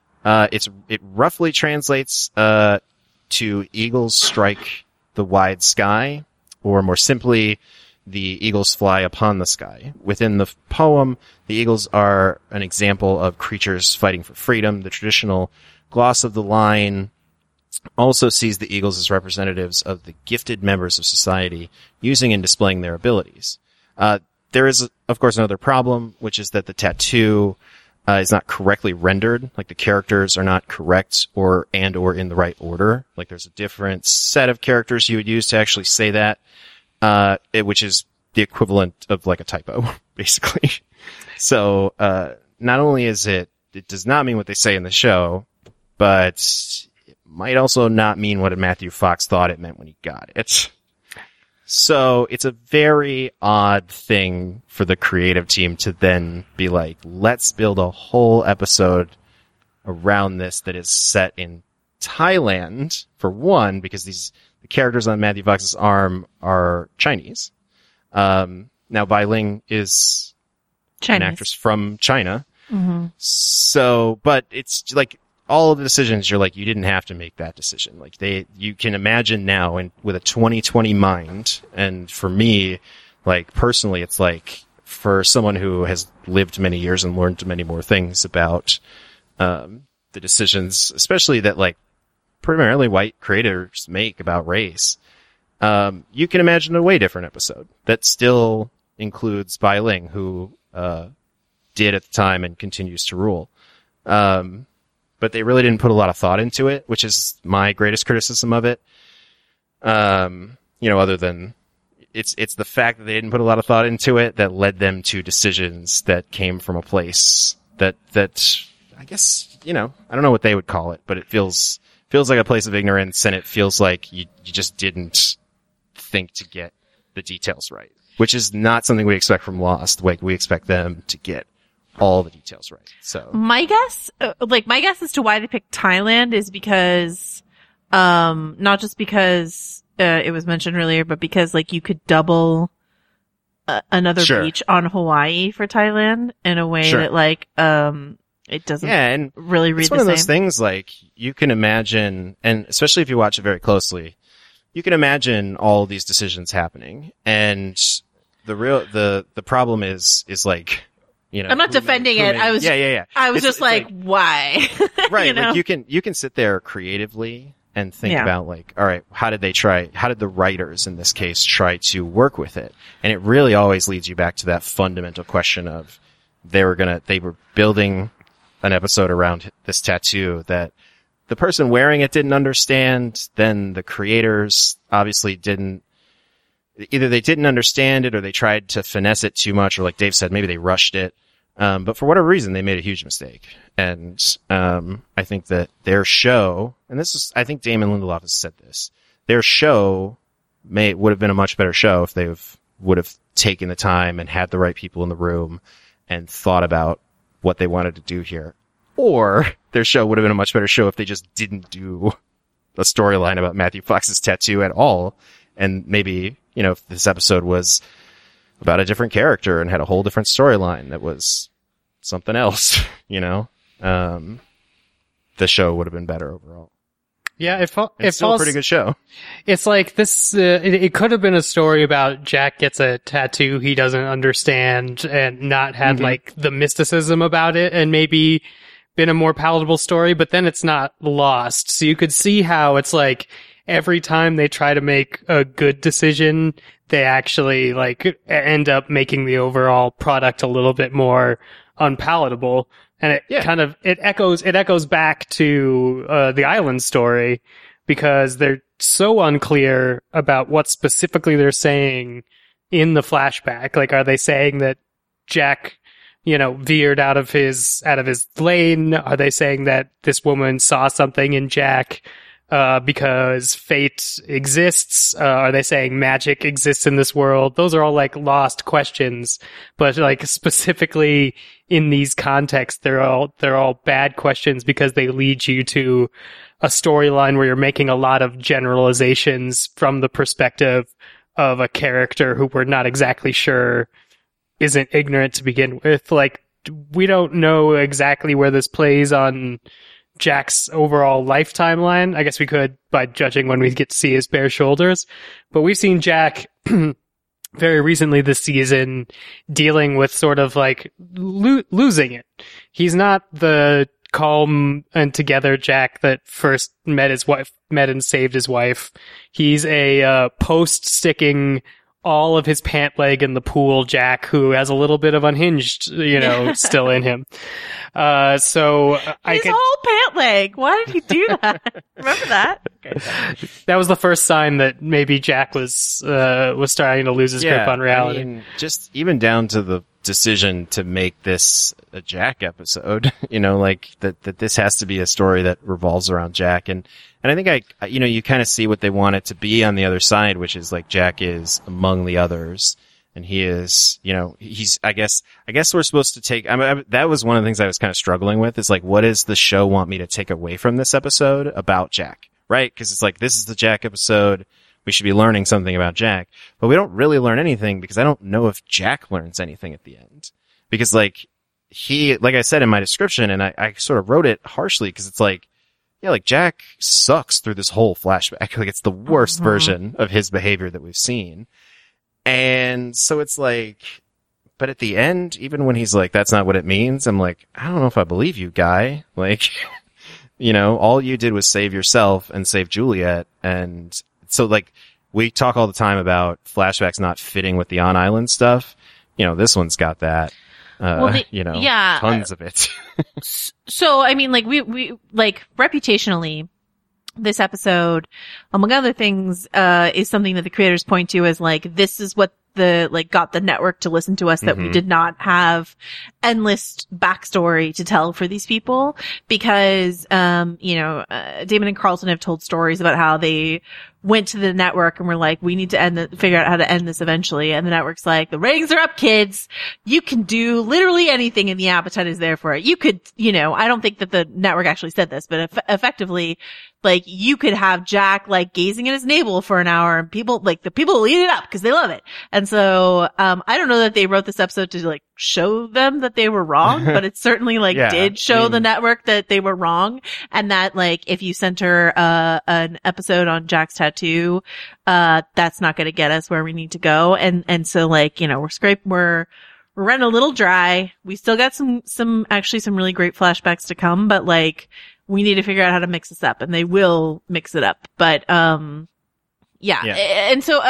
H: It roughly translates, to eagles strike the wide sky, or more simply, the eagles fly upon the sky. Within the poem, the eagles are an example of creatures fighting for freedom. The traditional gloss of the line also sees the eagles as representatives of the gifted members of society using and displaying their abilities. There is, of course, another problem, which is that the tattoo is not correctly rendered. The characters are not correct or in the right order. There's a different set of characters you would use to actually say that. Which is the equivalent of a typo, basically. So, not only it does not mean what they say in the show, but it might also not mean what Matthew Fox thought it meant when he got it. So, it's a very odd thing for the creative team to then be let's build a whole episode around this that is set in Thailand, for one, because the characters on Matthew Fox's arm are Chinese. Now Bai Ling is
G: Chinese.
H: an actress from China.
G: Mm-hmm.
H: So, but it's all of the decisions you didn't have to make that decision. You can imagine now and with a 2020 mind. And for me, personally, it's for someone who has lived many years and learned many more things about, the decisions, especially that primarily white creators make about race. You can imagine a way different episode that still includes Bai Ling, who, did at the time and continues to rule. But they really didn't put a lot of thought into it, which is my greatest criticism of it. Other than it's the fact that they didn't put a lot of thought into it that led them to decisions that came from a place that I guess, I don't know what they would call it, but it feels like a place of ignorance, and it feels like you just didn't think to get the details right, which is not something we expect from Lost. We expect them to get all the details right. So
G: my guess as to why they picked Thailand is because, not just because, it was mentioned earlier, but because you could double another beach on Hawaii for Thailand in a way that it doesn't really read the same.
H: It's one of those things you can imagine, and especially if you watch it very closely, you can imagine all these decisions happening. And the problem is
G: I'm not defending it. I was I was just why?
H: Right. You can sit there creatively and think about all right, how did the writers in this case try to work with it? And it really always leads you back to that fundamental question of they were building an episode around this tattoo that the person wearing it didn't understand. Then the creators obviously either they didn't understand it or they tried to finesse it too much, or like Dave said, maybe they rushed it. But for whatever reason, they made a huge mistake. And, I think that their show, and I think Damon Lindelof has said this, their show would have been a much better show if they would have taken the time and had the right people in the room and thought about what they wanted to do here. Or their show would have been a much better show if they just didn't do a storyline about Matthew Fox's tattoo at all. And maybe, you know, if this episode was about a different character and had a whole different storyline that was something else, you know, the show would have been better overall.
F: Yeah, it's
H: still a pretty good show.
F: It's like this, it could have been a story about Jack gets a tattoo he doesn't understand and not had like the mysticism about it and maybe been a more palatable story, but then it's not lost. So you could see how it's like every time they try to make a good decision, they actually like end up making the overall product a little bit more unpalatable. And it kind of, it echoes back to, the island story because they're so unclear about what specifically they're saying in the flashback. Like, are they saying that Jack, you know, veered out of his lane? Are they saying that this woman saw something in Jack, because fate exists? Are they saying magic exists in this world? Those are all like lost questions, but like specifically in these contexts, they're all bad questions because they lead you to a storyline where you're making a lot of generalizations from the perspective of a character who we're not exactly sure isn't ignorant to begin with. Like, we don't know exactly where this plays on Jack's overall life timeline. I guess we could by judging when we get to see his bare shoulders, but we've seen Jack very recently this season dealing with sort of like losing it. He's not the calm and together Jack that first met and saved his wife. He's a post-sticking all of his pant leg in the pool Jack who has a little bit of unhinged, you know, still in him. His whole
G: pant leg. Why did he do that? Remember that? Okay,
F: that was the first sign that maybe Jack was starting to lose his grip on reality.
H: I mean, just even down to the decision to make this a Jack episode, you know, like that this has to be a story that revolves around Jack. And I think you know, you kind of see what they want it to be on the other side, which is like Jack is among the others. And he is, you know, he's, I guess we're supposed to take, that was one of the things I was kind of struggling with is like, what does the show want me to take away from this episode about Jack? Right? Cause it's like, this is the Jack episode. We should be learning something about Jack, but we don't really learn anything because I don't know if Jack learns anything at the end. Because like I said in my description, and I sort of wrote it harshly because it's like, yeah, like Jack sucks through this whole flashback. Like it's the worst version of his behavior that we've seen. And so it's like, but at the end, even when he's like, that's not what it means, I'm like, I don't know if I believe you, guy. Like, you know, all you did was save yourself and save Juliet. And so like, we talk all the time about flashbacks not fitting with the on-island stuff. You know, this one's got that, you know, tons of it.
G: So, I mean, like, we like, reputationally, this episode, among other things, is something that the creators point to as like, this is what got the network to listen to us, that we did not have endless backstory to tell for these people because, you know, Damon and Carlton have told stories about how they went to the network and were like, we need to figure out how to end this eventually. And the network's like, the ratings are up, kids. You can do literally anything and the appetite is there for it. You could, you know, I don't think that the network actually said this, but effectively, like, you could have Jack, like, gazing at his navel for an hour and the people will eat it up because they love it. And so, I don't know that they wrote this episode to, like, show them that they were wrong, but it certainly, like, did show the network that they were wrong. And that, like, if you center, an episode on Jack's tattoo, that's not going to get us where we need to go. And so, like, you know, we're running a little dry. We still got some really great flashbacks to come, but, like, we need to figure out how to mix this up, and they will mix it up. But, yeah. And so,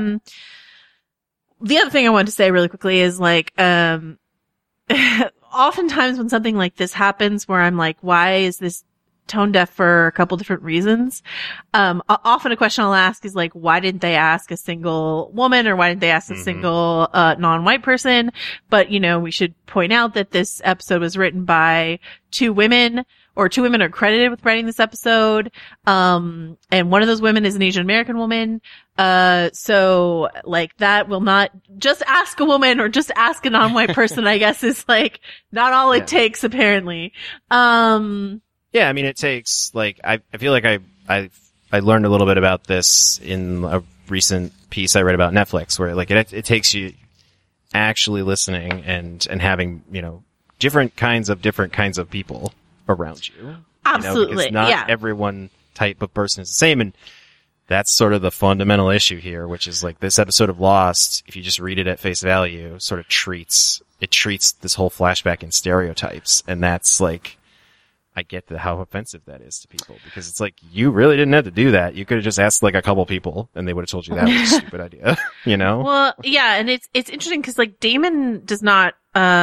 G: the other thing I wanted to say really quickly is like, oftentimes when something like this happens where I'm like, why is this tone deaf for a couple different reasons? Often a question I'll ask is like, why didn't they ask a single woman or why didn't they ask a single, non-white person? But, you know, we should point out that this episode was written by two women are credited with writing this episode. And one of those women is an Asian American woman. So like that will not just ask a woman or just ask a non-white person, I guess is like not all it takes apparently.
H: Yeah, I mean, it takes, like, I feel like I learned a little bit about this in a recent piece I read about Netflix, where, like, it takes you actually listening and having, you know, different kinds of people around you.
G: Absolutely.
H: You know, because not everyone type of person is the same. And that's sort of the fundamental issue here, which is like this episode of Lost, if you just read it at face value, sort of treats this whole flashback in stereotypes. And that's like, I get how offensive that is to people, because it's like, you really didn't have to do that. You could have just asked like a couple people and they would have told you that was a stupid idea, you know?
G: Well, yeah. And it's interesting because like Damon does not,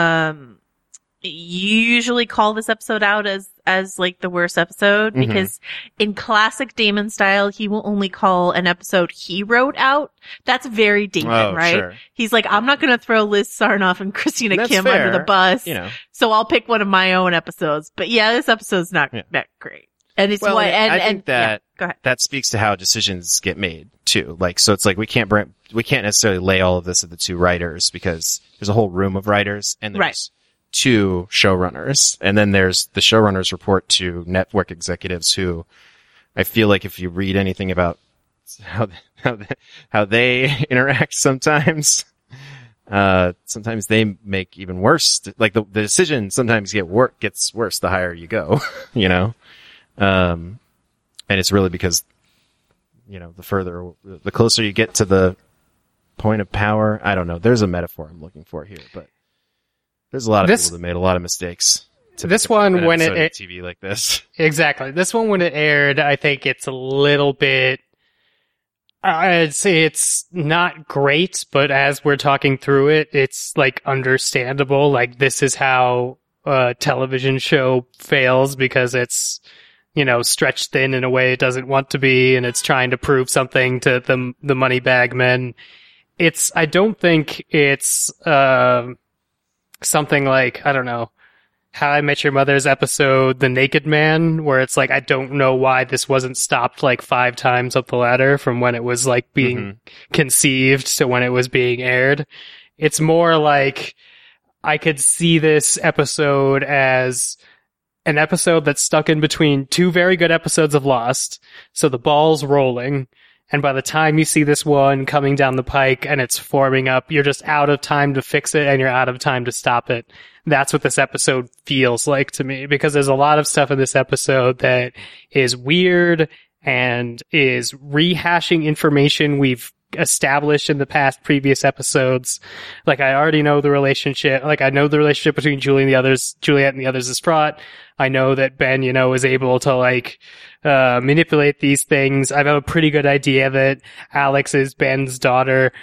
G: usually call this episode out as like the worst episode, because in classic Damon style, he will only call an episode he wrote out. That's very Damon, right? Sure. He's like, I'm not going to throw Liz Sarnoff and Christina Kim under the bus, you know. So I'll pick one of my own episodes. But yeah, this episode's not that great. And it's
H: I think that
G: go ahead.
H: That speaks to how decisions get made too. Like, so it's like we can't necessarily lay all of this at the two writers, because there's a whole room of writers and there's two showrunners, and then there's the showrunners report to network executives, who I feel like if you read anything about how they interact sometimes they make even worse. Like the decision sometimes gets worse the higher you go, you know? And it's really because, you know, the closer you get to the point of power, I don't know. There's a metaphor I'm looking for here, but there's a lot of people that made a lot of mistakes.
F: This one, when it
H: TV like this,
F: exactly. This one, when it aired, I think it's a little bit. I'd say it's not great, but as we're talking through it, it's like understandable. Like, this is how a television show fails, because it's, you know, stretched thin in a way it doesn't want to be, and it's trying to prove something to the money bag men. I don't think it's something like, I don't know, How I Met Your Mother's episode, The Naked Man, where it's like, I don't know why this wasn't stopped like 5 times up the ladder from when it was like being conceived to when it was being aired. It's more like, I could see this episode as an episode that's stuck in between 2 very good episodes of Lost. So the ball's rolling. And by the time you see this one coming down the pike and it's forming up, you're just out of time to fix it and you're out of time to stop it. That's what this episode feels like to me, because there's a lot of stuff in this episode that is weird and is rehashing information we've established in the previous episodes. Like, I already know the relationship. Like, I know the relationship between Juliet and the others is fraught. I know that Ben, you know, is able to like manipulate these things. I have a pretty good idea that Alex is Ben's daughter.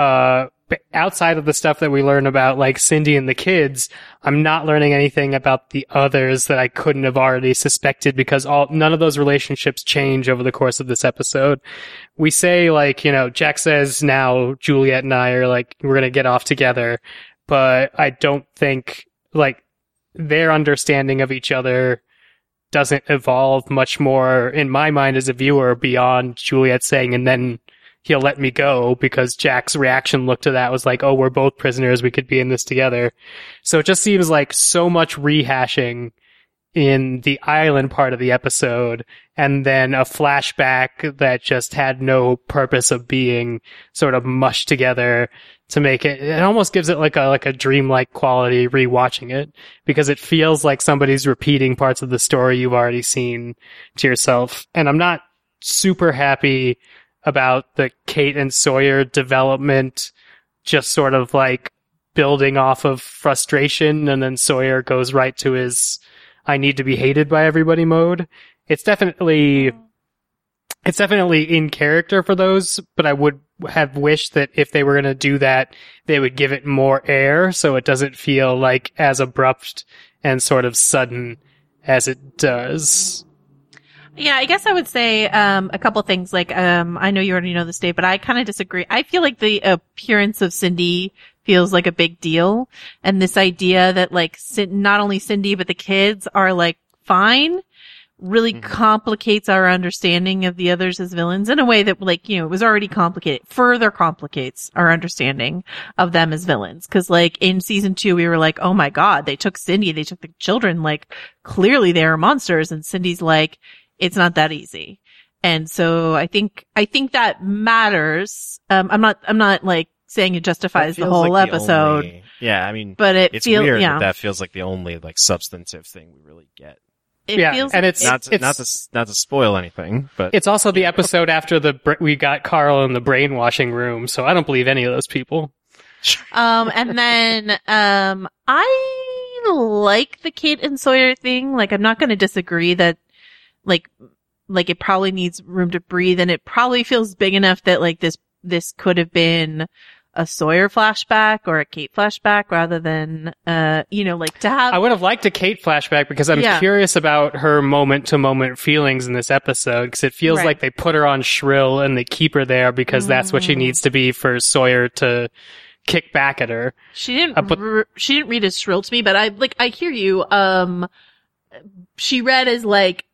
F: Outside of the stuff that we learn about like Cindy and the kids, I'm not learning anything about the others that I couldn't have already suspected, because none of those relationships change over the course of this episode. We say, like, you know, Jack says now Juliet and I are like, we're going to get off together, but I don't think like their understanding of each other doesn't evolve much more in my mind as a viewer beyond Juliet saying, and then he'll let me go, because Jack's reaction look to that was like, oh, we're both prisoners, we could be in this together. So it just seems like so much rehashing in the island part of the episode, and then a flashback that just had no purpose of being, sort of mushed together to make it almost gives it like a dreamlike quality rewatching it, because it feels like somebody's repeating parts of the story you've already seen to yourself. And I'm not super happy about the Kate and Sawyer development, just sort of like building off of frustration, and then Sawyer goes right to his I need to be hated by everybody mode. It's definitely in character for those, but I would have wished that if they were going to do that, they would give it more air, so it doesn't feel like as abrupt and sort of sudden as it does.
G: Yeah, I guess I would say a couple things. Like, I know you already know this, Dave, but I kind of disagree. I feel like the appearance of Cindy feels like a big deal, and this idea that like not only Cindy but the kids are like fine really complicates our understanding of the others as villains in a way that, like, you know, it was already complicated, further complicates our understanding of them as villains. Cause like in season 2, we were like, oh my God, they took Cindy, they took the children, like clearly they are monsters. And Cindy's like, it's not that easy. And so I think that matters. I'm not like saying it justifies the whole episode.
H: Yeah. I mean,
G: but
H: it's weird that feels like the only like substantive thing we really get.
G: It feels
F: and it's
H: not to spoil anything, but
F: it's also the episode after we got Carl in the brainwashing room, so I don't believe any of those people.
G: And then I like the Kate and Sawyer thing. Like, I'm not going to disagree that like it probably needs room to breathe, and it probably feels big enough that like this could have been a Sawyer flashback or a Kate flashback rather than, like to have.
F: I would have liked a Kate flashback because I'm curious about her moment to moment feelings in this episode, because it feels like they put her on Shrill and they keep her there because that's what she needs to be for Sawyer to kick back at her.
G: She didn't read as Shrill to me, but I hear you. She read as like,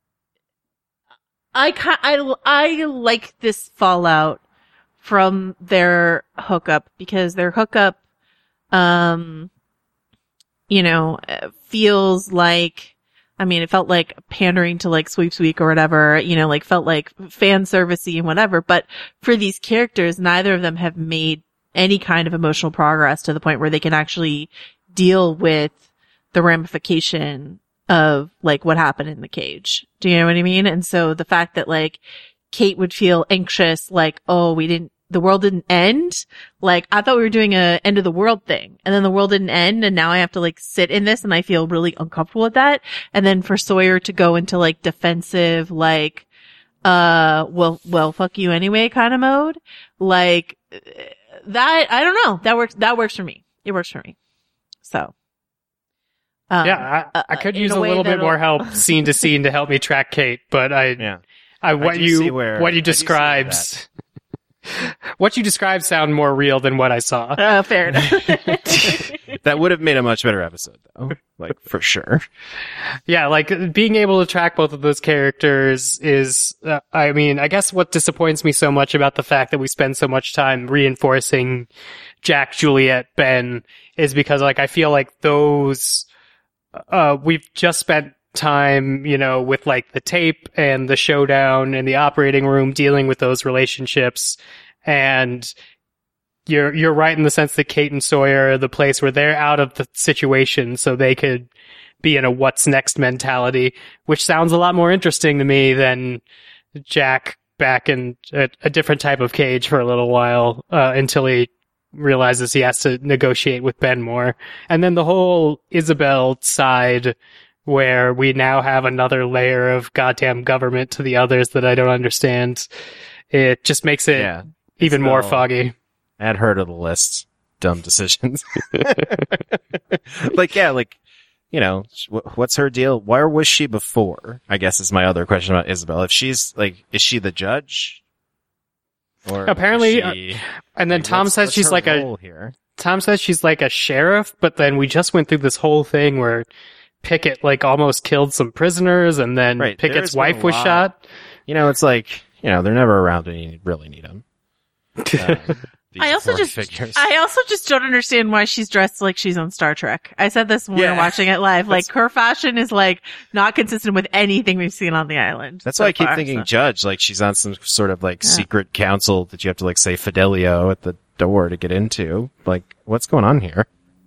G: I like this fallout from their hookup, because their hookup, feels like, I mean, it felt like pandering to like Sweeps Week or whatever, like felt like fan servicey and whatever. But for these characters, neither of them have made any kind of emotional progress to the point where they can actually deal with the ramification of like what happened in the cage. Do you know what I mean? And so the fact that like Kate would feel anxious, like, oh, the world didn't end. Like, I thought we were doing a end of the world thing, and then the world didn't end, and now I have to like sit in this, and I feel really uncomfortable with that. And then for Sawyer to go into like defensive, like, well, fuck you anyway kind of mode, like that, I don't know. That works for me. It works for me. So.
F: I could use a little bit more help scene to scene to help me track Kate, but what you described sound more real than what I saw.
G: Fair enough.
H: That would have made a much better episode, though. Like, for sure.
F: Yeah, like, being able to track both of those characters is, I guess what disappoints me so much about the fact that we spend so much time reinforcing Jack, Juliet, Ben is because, like, I feel like those, we've just spent time, with like the tape and the showdown in the operating room dealing with those relationships. And you're right in the sense that Kate and Sawyer are the place where they're out of the situation so they could be in a what's next mentality, which sounds a lot more interesting to me than Jack back in a different type of cage for a little while, until he realizes he has to negotiate with Ben more. And then the whole Isabel side, where we now have another layer of goddamn government to the others that I don't understand. It just makes it even more foggy.
H: Add her to the list. Dumb decisions. What's her deal? Where was she before? I guess is my other question about Isabel. If she's like, is she the judge? Or
F: apparently, and then Tom says she's like Tom says she's like a sheriff, but then we just went through this whole thing where Pickett like almost killed some prisoners, and then Pickett's wife was shot.
H: It's like, they're never around when you really need them.
G: I also just don't understand why she's dressed like she's on Star Trek. I said this when we were watching it live. Like, her fashion is like not consistent with anything we've seen on the island.
H: That's why I keep thinking judge, like she's on some sort of like secret council that you have to like say Fidelio at the door to get into. Like, what's going on here?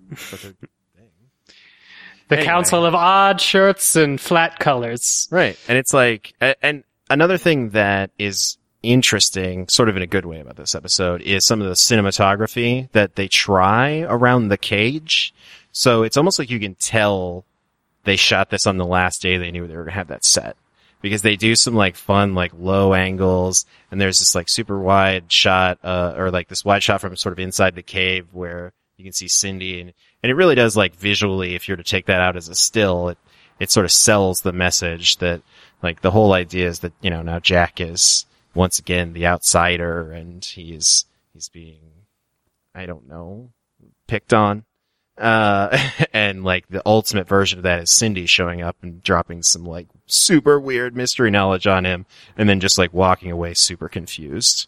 F: The Council of Odd Shirts and Flat Colors.
H: Right. And it's like, and another thing that is interesting, sort of in a good way about this episode, is some of the cinematography that they try around the cage. So it's almost like you can tell they shot this on the last day they knew they were going to have that set. Because they do some like fun, like low angles, and there's this like super wide shot, or like this wide shot from sort of inside the cave where you can see Cindy, and it really does, like, visually, if you were to take that out as a still, it sort of sells the message that, like, the whole idea is that, now Jack is once again the outsider, and he's being, I don't know, picked on. And like the ultimate version of that is Cindy showing up and dropping some like super weird mystery knowledge on him and then just like walking away super confused.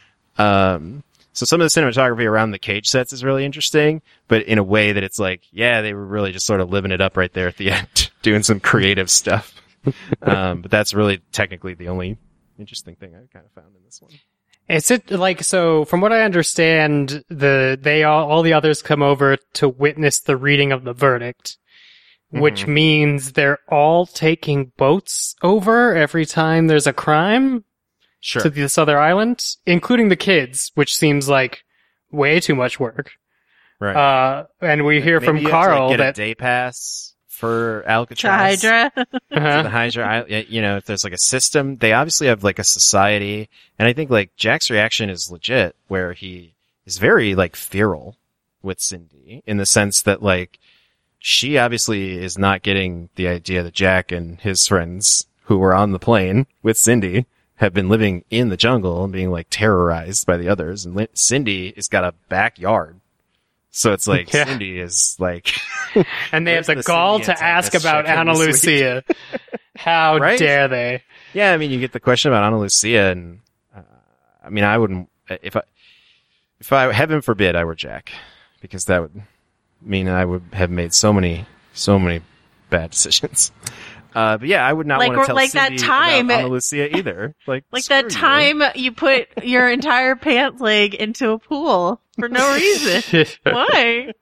H: So some of the cinematography around the cage sets is really interesting, but in a way that it's like, yeah, they were really just sort of living it up right there at the end, doing some creative stuff. But that's really technically the only interesting thing I kind of found in this one.
F: Is it like, so from what I understand, all the others come over to witness the reading of the verdict, which means they're all taking boats over every time there's a crime to this other island, including the kids, which seems like way too much work.
H: Right.
F: And we hear from
H: Maybe you
F: Carl
H: have to, like, get
F: that
H: a day pass for Alcatraz.
G: To Hydra.
H: The Hydra, if there's like a system, they obviously have like a society, and I think like Jack's reaction is legit, where he is very like feral with Cindy in the sense that like she obviously is not getting the idea that Jack and his friends who were on the plane with Cindy have been living in the jungle and being like terrorized by the others, and Cindy has got a backyard. So it's like, Cindy is like...
F: and they have the gall to ask about Ana Lucia. How dare they?
H: Yeah, I mean, you get the question about Ana Lucia, and I mean, I wouldn't... If I, heaven forbid I were Jack, because that would mean I would have made so many bad decisions. But yeah, I would not want to tell Cindy that time, about Ana Lucia either. Like
G: that time you put your entire pant leg into a pool for no reason. Why?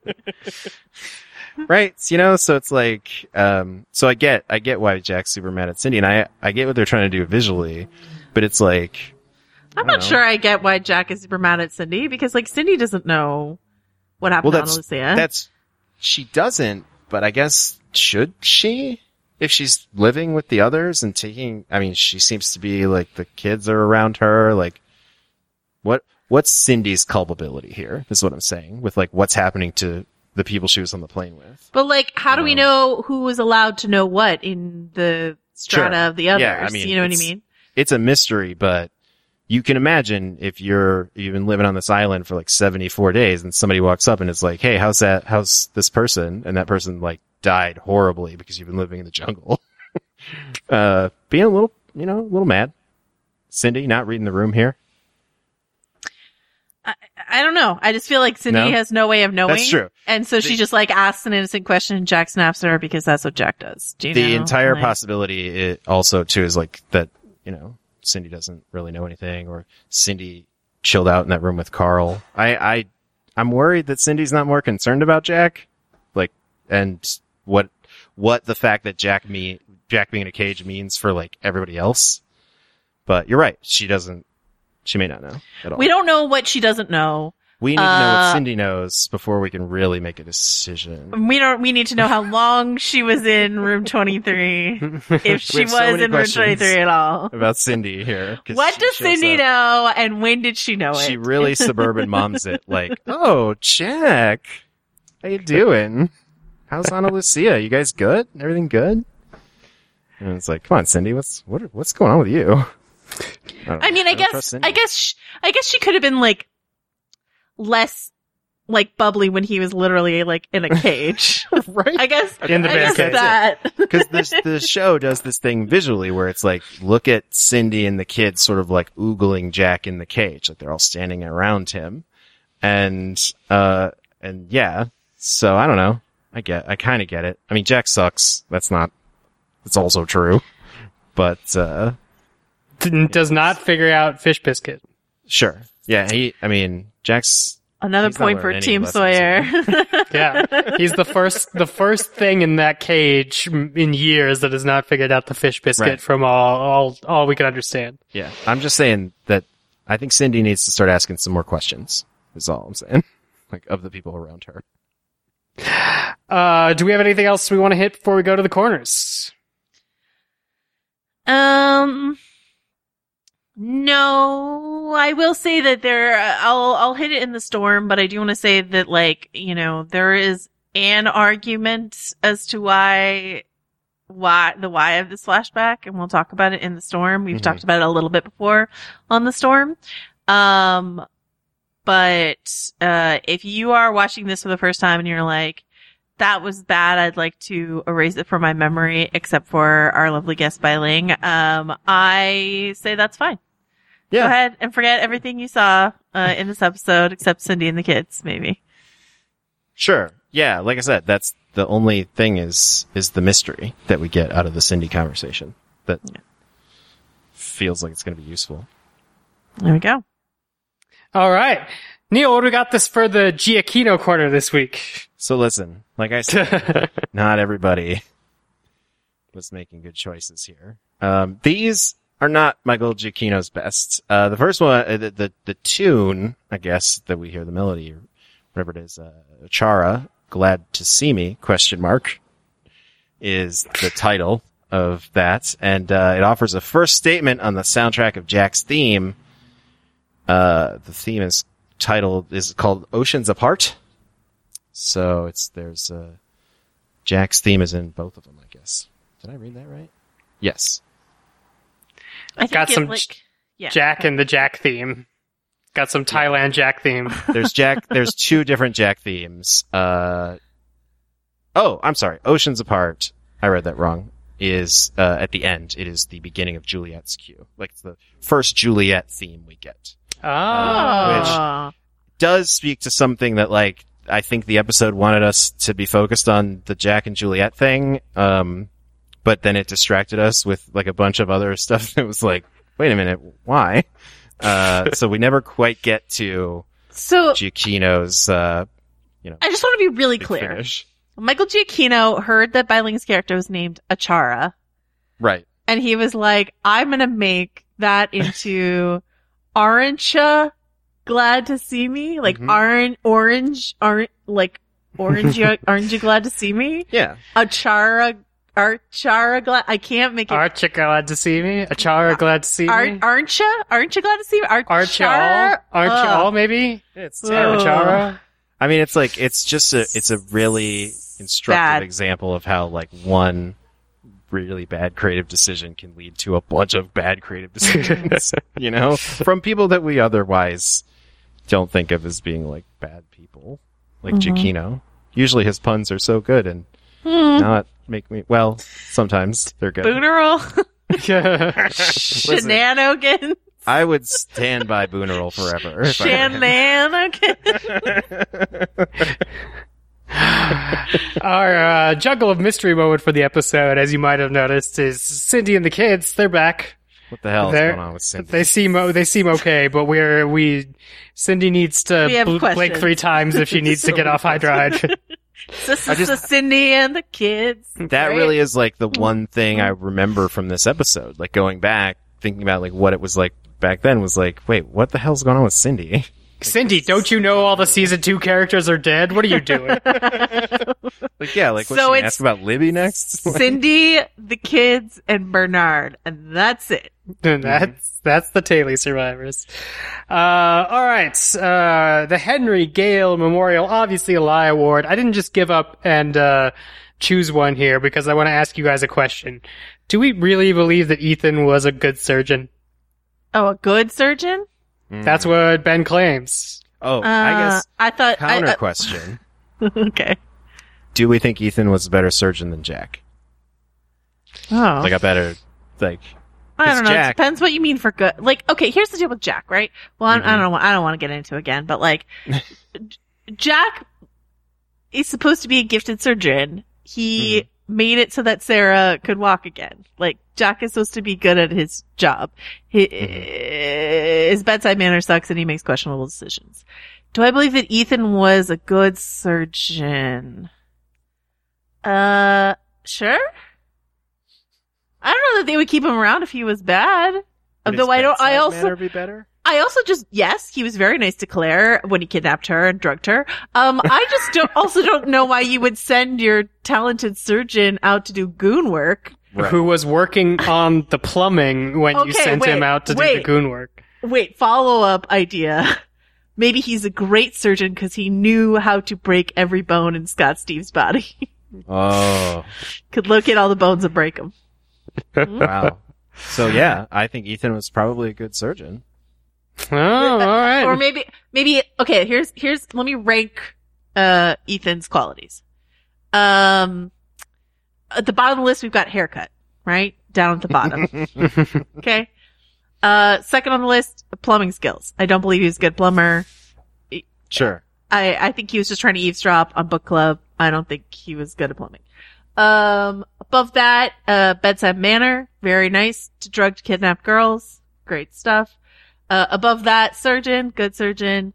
H: Right. So it's like, so I get why Jack's super mad at Cindy, and I get what they're trying to do visually, but it's like,
G: I'm not sure I get why Jack is super mad at Cindy, because like Cindy doesn't know what happened to Ana Lucia.
H: She doesn't, but I guess should she? If she's living with the others and she seems to be like the kids are around her, like what's Cindy's culpability here is what I'm saying with like what's happening to the people she was on the plane with.
G: But like, how do we know who was allowed to know what in the strata of the others?
H: Yeah, I mean,
G: you know what I mean?
H: It's a mystery, but you can imagine if you've been living on this island for like 74 days and somebody walks up and it's like, hey, how's this person? And that person like died horribly because you've been living in the jungle. Being a little mad. Cindy, not reading the room here.
G: I don't know. I just feel like Cindy has no way of knowing.
H: That's true.
G: And so she just like asks an innocent question and Jack snaps at her because that's what Jack does. Do you know?
H: The entire possibility also too is like that, Cindy doesn't really know anything, or Cindy chilled out in that room with Carl. I'm worried that Cindy's not more concerned about Jack. Like, and what the fact that Jack being in a cage means for like everybody else. But you're right. She may not know at all.
G: We don't know what she doesn't know.
H: We need to know what Cindy knows before we can really make a decision.
G: We need to know how long she was in room 23. If she was in room 23 at all.
H: About Cindy here.
G: What does Cindy know and when did she know it?
H: She really suburban moms it like, oh, Jack, how you doing? How's Ana Lucia? You guys good? Everything good? And it's like, come on, Cindy, what's going on with you?
G: I guess she could have been like less like bubbly when he was literally like in a cage.
H: Right?
G: I guess
F: in the bear cage.
G: That.
H: Because the show does this thing visually where it's like, look at Cindy and the kids sort of like oogling Jack in the cage. Like they're all standing around him. And yeah. So I don't know. I kind of get it. I mean, Jack sucks. That's also true. But,
F: does not figure out Fish Biscuit.
H: Sure. Yeah. Jack's
G: another point for Team Sawyer.
F: Yeah. He's the first thing in that cage in years that has not figured out the Fish Biscuit from all we can understand.
H: Yeah. I'm just saying that I think Cindy needs to start asking some more questions, is all I'm saying. Like, of the people around her.
F: Do we have anything else we want to hit before we go to the corners?
G: No, I will say that I'll hit it in the storm, but I do want to say that like, there is an argument as to why of this flashback, and we'll talk about it in the storm. We've talked about it a little bit before on the storm. But if you are watching this for the first time and you're like, that was bad. I'd like to erase it from my memory, except for our lovely guest by Ling. I say that's fine.
H: Yeah.
G: Go ahead and forget everything you saw in this episode, except Cindy and the kids, maybe.
H: Sure. Yeah, like I said, that's the only thing is the mystery that we get out of the Cindy conversation that feels like it's going to be useful.
G: There we go.
F: All right. Neil, what do we got this for the Giacchino corner this week?
H: So listen, like I said, not everybody was making good choices here. These are not Michael Giacchino's best. The first one, the tune, I guess, that we hear the melody, or whatever it is, Chara, Glad to See Me, ? Is the title of that. And, it offers a first statement on the soundtrack of Jack's theme. The theme is called Oceans Apart. So there's Jack's theme is in both of them, I guess. Did I read that right? Yes.
G: I think
F: Got some
G: yeah.
F: Jack and the Jack theme. Got some Thailand Jack theme.
H: There's two different Jack themes. I'm sorry. Oceans Apart. I read that wrong. Is, at the end. It is the beginning of Juliet's cue. Like, it's the first Juliet theme we get. Which does speak to something that, like, I think the episode wanted us to be focused on the Jack and Juliet thing. But then it distracted us with, like, a bunch of other stuff that was like, wait a minute, why? So we never quite get to Giacchino's,
G: I just want to be really clear.
H: finish.
G: Michael Giacchino heard that Bailing's character was named Achara.
H: Right.
G: And he was like, I'm going to make that into Aren't glad to see me? Like, aren't orange, aren't you glad to see me?
H: Yeah.
G: Achara glad, I can't make it.
F: Aren't you glad to see me? Achara glad to see me?
G: Aren't you glad to see me?
F: Aren't you all, maybe?
H: It's terrible.
F: Achara?
H: I mean, it's like, it's a really instructive example of how, like, one really bad creative decision can lead to a bunch of bad creative decisions, from people that we otherwise don't think of as being, like, bad people. Like Giacchino. Usually his puns are so good and not make me, well, sometimes they're good.
G: Boonerl. Shenanigans.
H: I would stand by Boonerl forever.
G: Shenanigans.
F: Our juggle of mystery moment for the episode, as you might have noticed, is Cindy and the kids. They're back.
H: What the hell is going on with Cindy?
F: They seem okay, but Cindy needs to blink 3 times if she needs to get off hydride.
G: Cindy and the kids.
H: That really is like the one thing I remember from this episode. Like going back, thinking about like what it was like back then was like, wait, what the hell's going on with Cindy?
F: Cindy, don't you know all the season 2 characters are dead? What are you doing?
H: Like, yeah, like,
G: so
H: what's ask about Libby next?
G: Cindy, the kids, and Bernard, and that's it.
F: And that's the Taylor survivors. Alright, the Henry Gale Memorial, obviously a lie award. I didn't just give up and, choose one here because I want to ask you guys a question. Do we really believe that Ethan was a good surgeon?
G: Oh, a good surgeon?
F: That's what Ben claims.
H: Oh, I guess.
G: I thought.
H: Counter question.
G: Okay.
H: Do we think Ethan was a better surgeon than Jack?
G: Oh.
H: Like a better, like.
G: I don't know.
H: Jack,
G: it depends what you mean for good. Like, okay, here's the deal with Jack, right? Well, I don't want to get into it again, but like, Jack is supposed to be a gifted surgeon. He made it so that Sarah could walk again. Like, Jack is supposed to be good at his job. His bedside manner sucks and he makes questionable decisions. Do I believe that Ethan was a good surgeon? Sure. I don't know that they would keep him around if he was bad. Although I also just, yes, he was very nice to Claire when he kidnapped her and drugged her. I just don't know why you would send your talented surgeon out to do goon work.
F: Right. Who was working on the plumbing when you sent him out to do the goon work.
G: Wait, follow-up idea. Maybe he's a great surgeon because he knew how to break every bone in Scott Steve's body.
H: Oh.
G: Could locate all the bones and break them.
H: Wow. So yeah, I think Ethan was probably a good surgeon.
F: Oh, all right.
G: Or maybe, okay, here's, let me rank, Ethan's qualities. At the bottom of the list, we've got haircut, right? Down at the bottom. Okay. Second on the list, plumbing skills. I don't believe he's a good plumber.
H: Sure.
G: I think he was just trying to eavesdrop on book club. I don't think he was good at plumbing. Above that, bedside manner. Very nice. Drugged, kidnapped girls. Great stuff. Above that, surgeon. Good surgeon.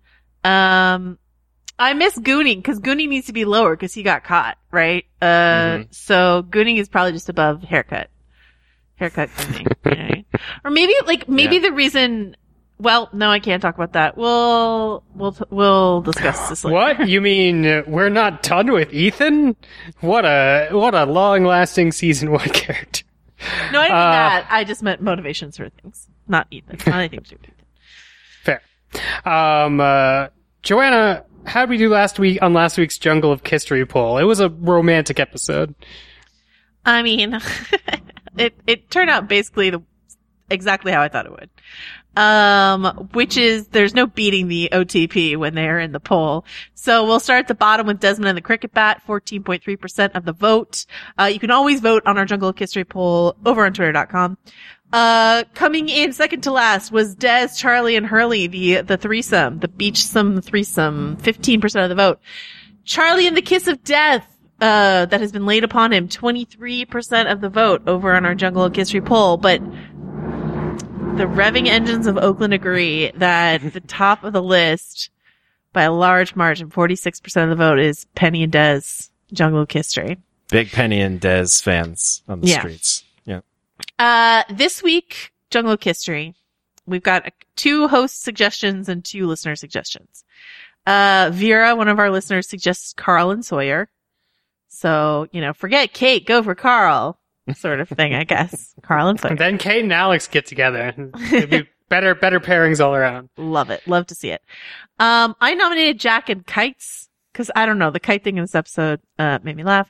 G: I miss Gooning, because Gooning needs to be lower because he got caught, right? So Gooning is probably just above haircut. Haircut Gooning. Right? Or maybe the reason, well, no, I can't talk about that. We'll discuss this later.
F: What? You mean we're not done with Ethan? What a long-lasting season 1 character.
G: No, I didn't mean that. I just meant motivations for things. Not Ethan. Not anything to do with Ethan.
F: Fair. Joanna, how did we do last week's Jungle of Kistery poll? It was a romantic episode.
G: I mean, it turned out basically exactly how I thought it would. Which is there's no beating the OTP when they're in the poll. So we'll start at the bottom with Desmond and the Cricket Bat, 14.3% of the vote. You can always vote on our Jungle of Kistery poll over on Twitter.com. Coming in second to last was Des, Charlie, and Hurley, the threesome, the beachsome threesome, 15% of the vote. Charlie and the Kiss of Death, that has been laid upon him, 23% of the vote over on our Jungle of Kistery poll, but the revving engines of Oakland agree that the top of the list, by a large margin, 46% of the vote, is Penny and Des, Jungle of Kistery.
H: Big Penny and Des fans on the streets. Yeah.
G: This week, Jungle of Kistery, we've got 2 host suggestions and 2 listener suggestions. Vera, one of our listeners, suggests Carl and Sawyer. So, forget Kate, go for Carl. Sort of thing, I guess. Carl and Sawyer.
F: And then Kate and Alex get together. It'd be better pairings all around.
G: Love it. Love to see it. I nominated Jack and Kites, because I don't know, the kite thing in this episode, made me laugh.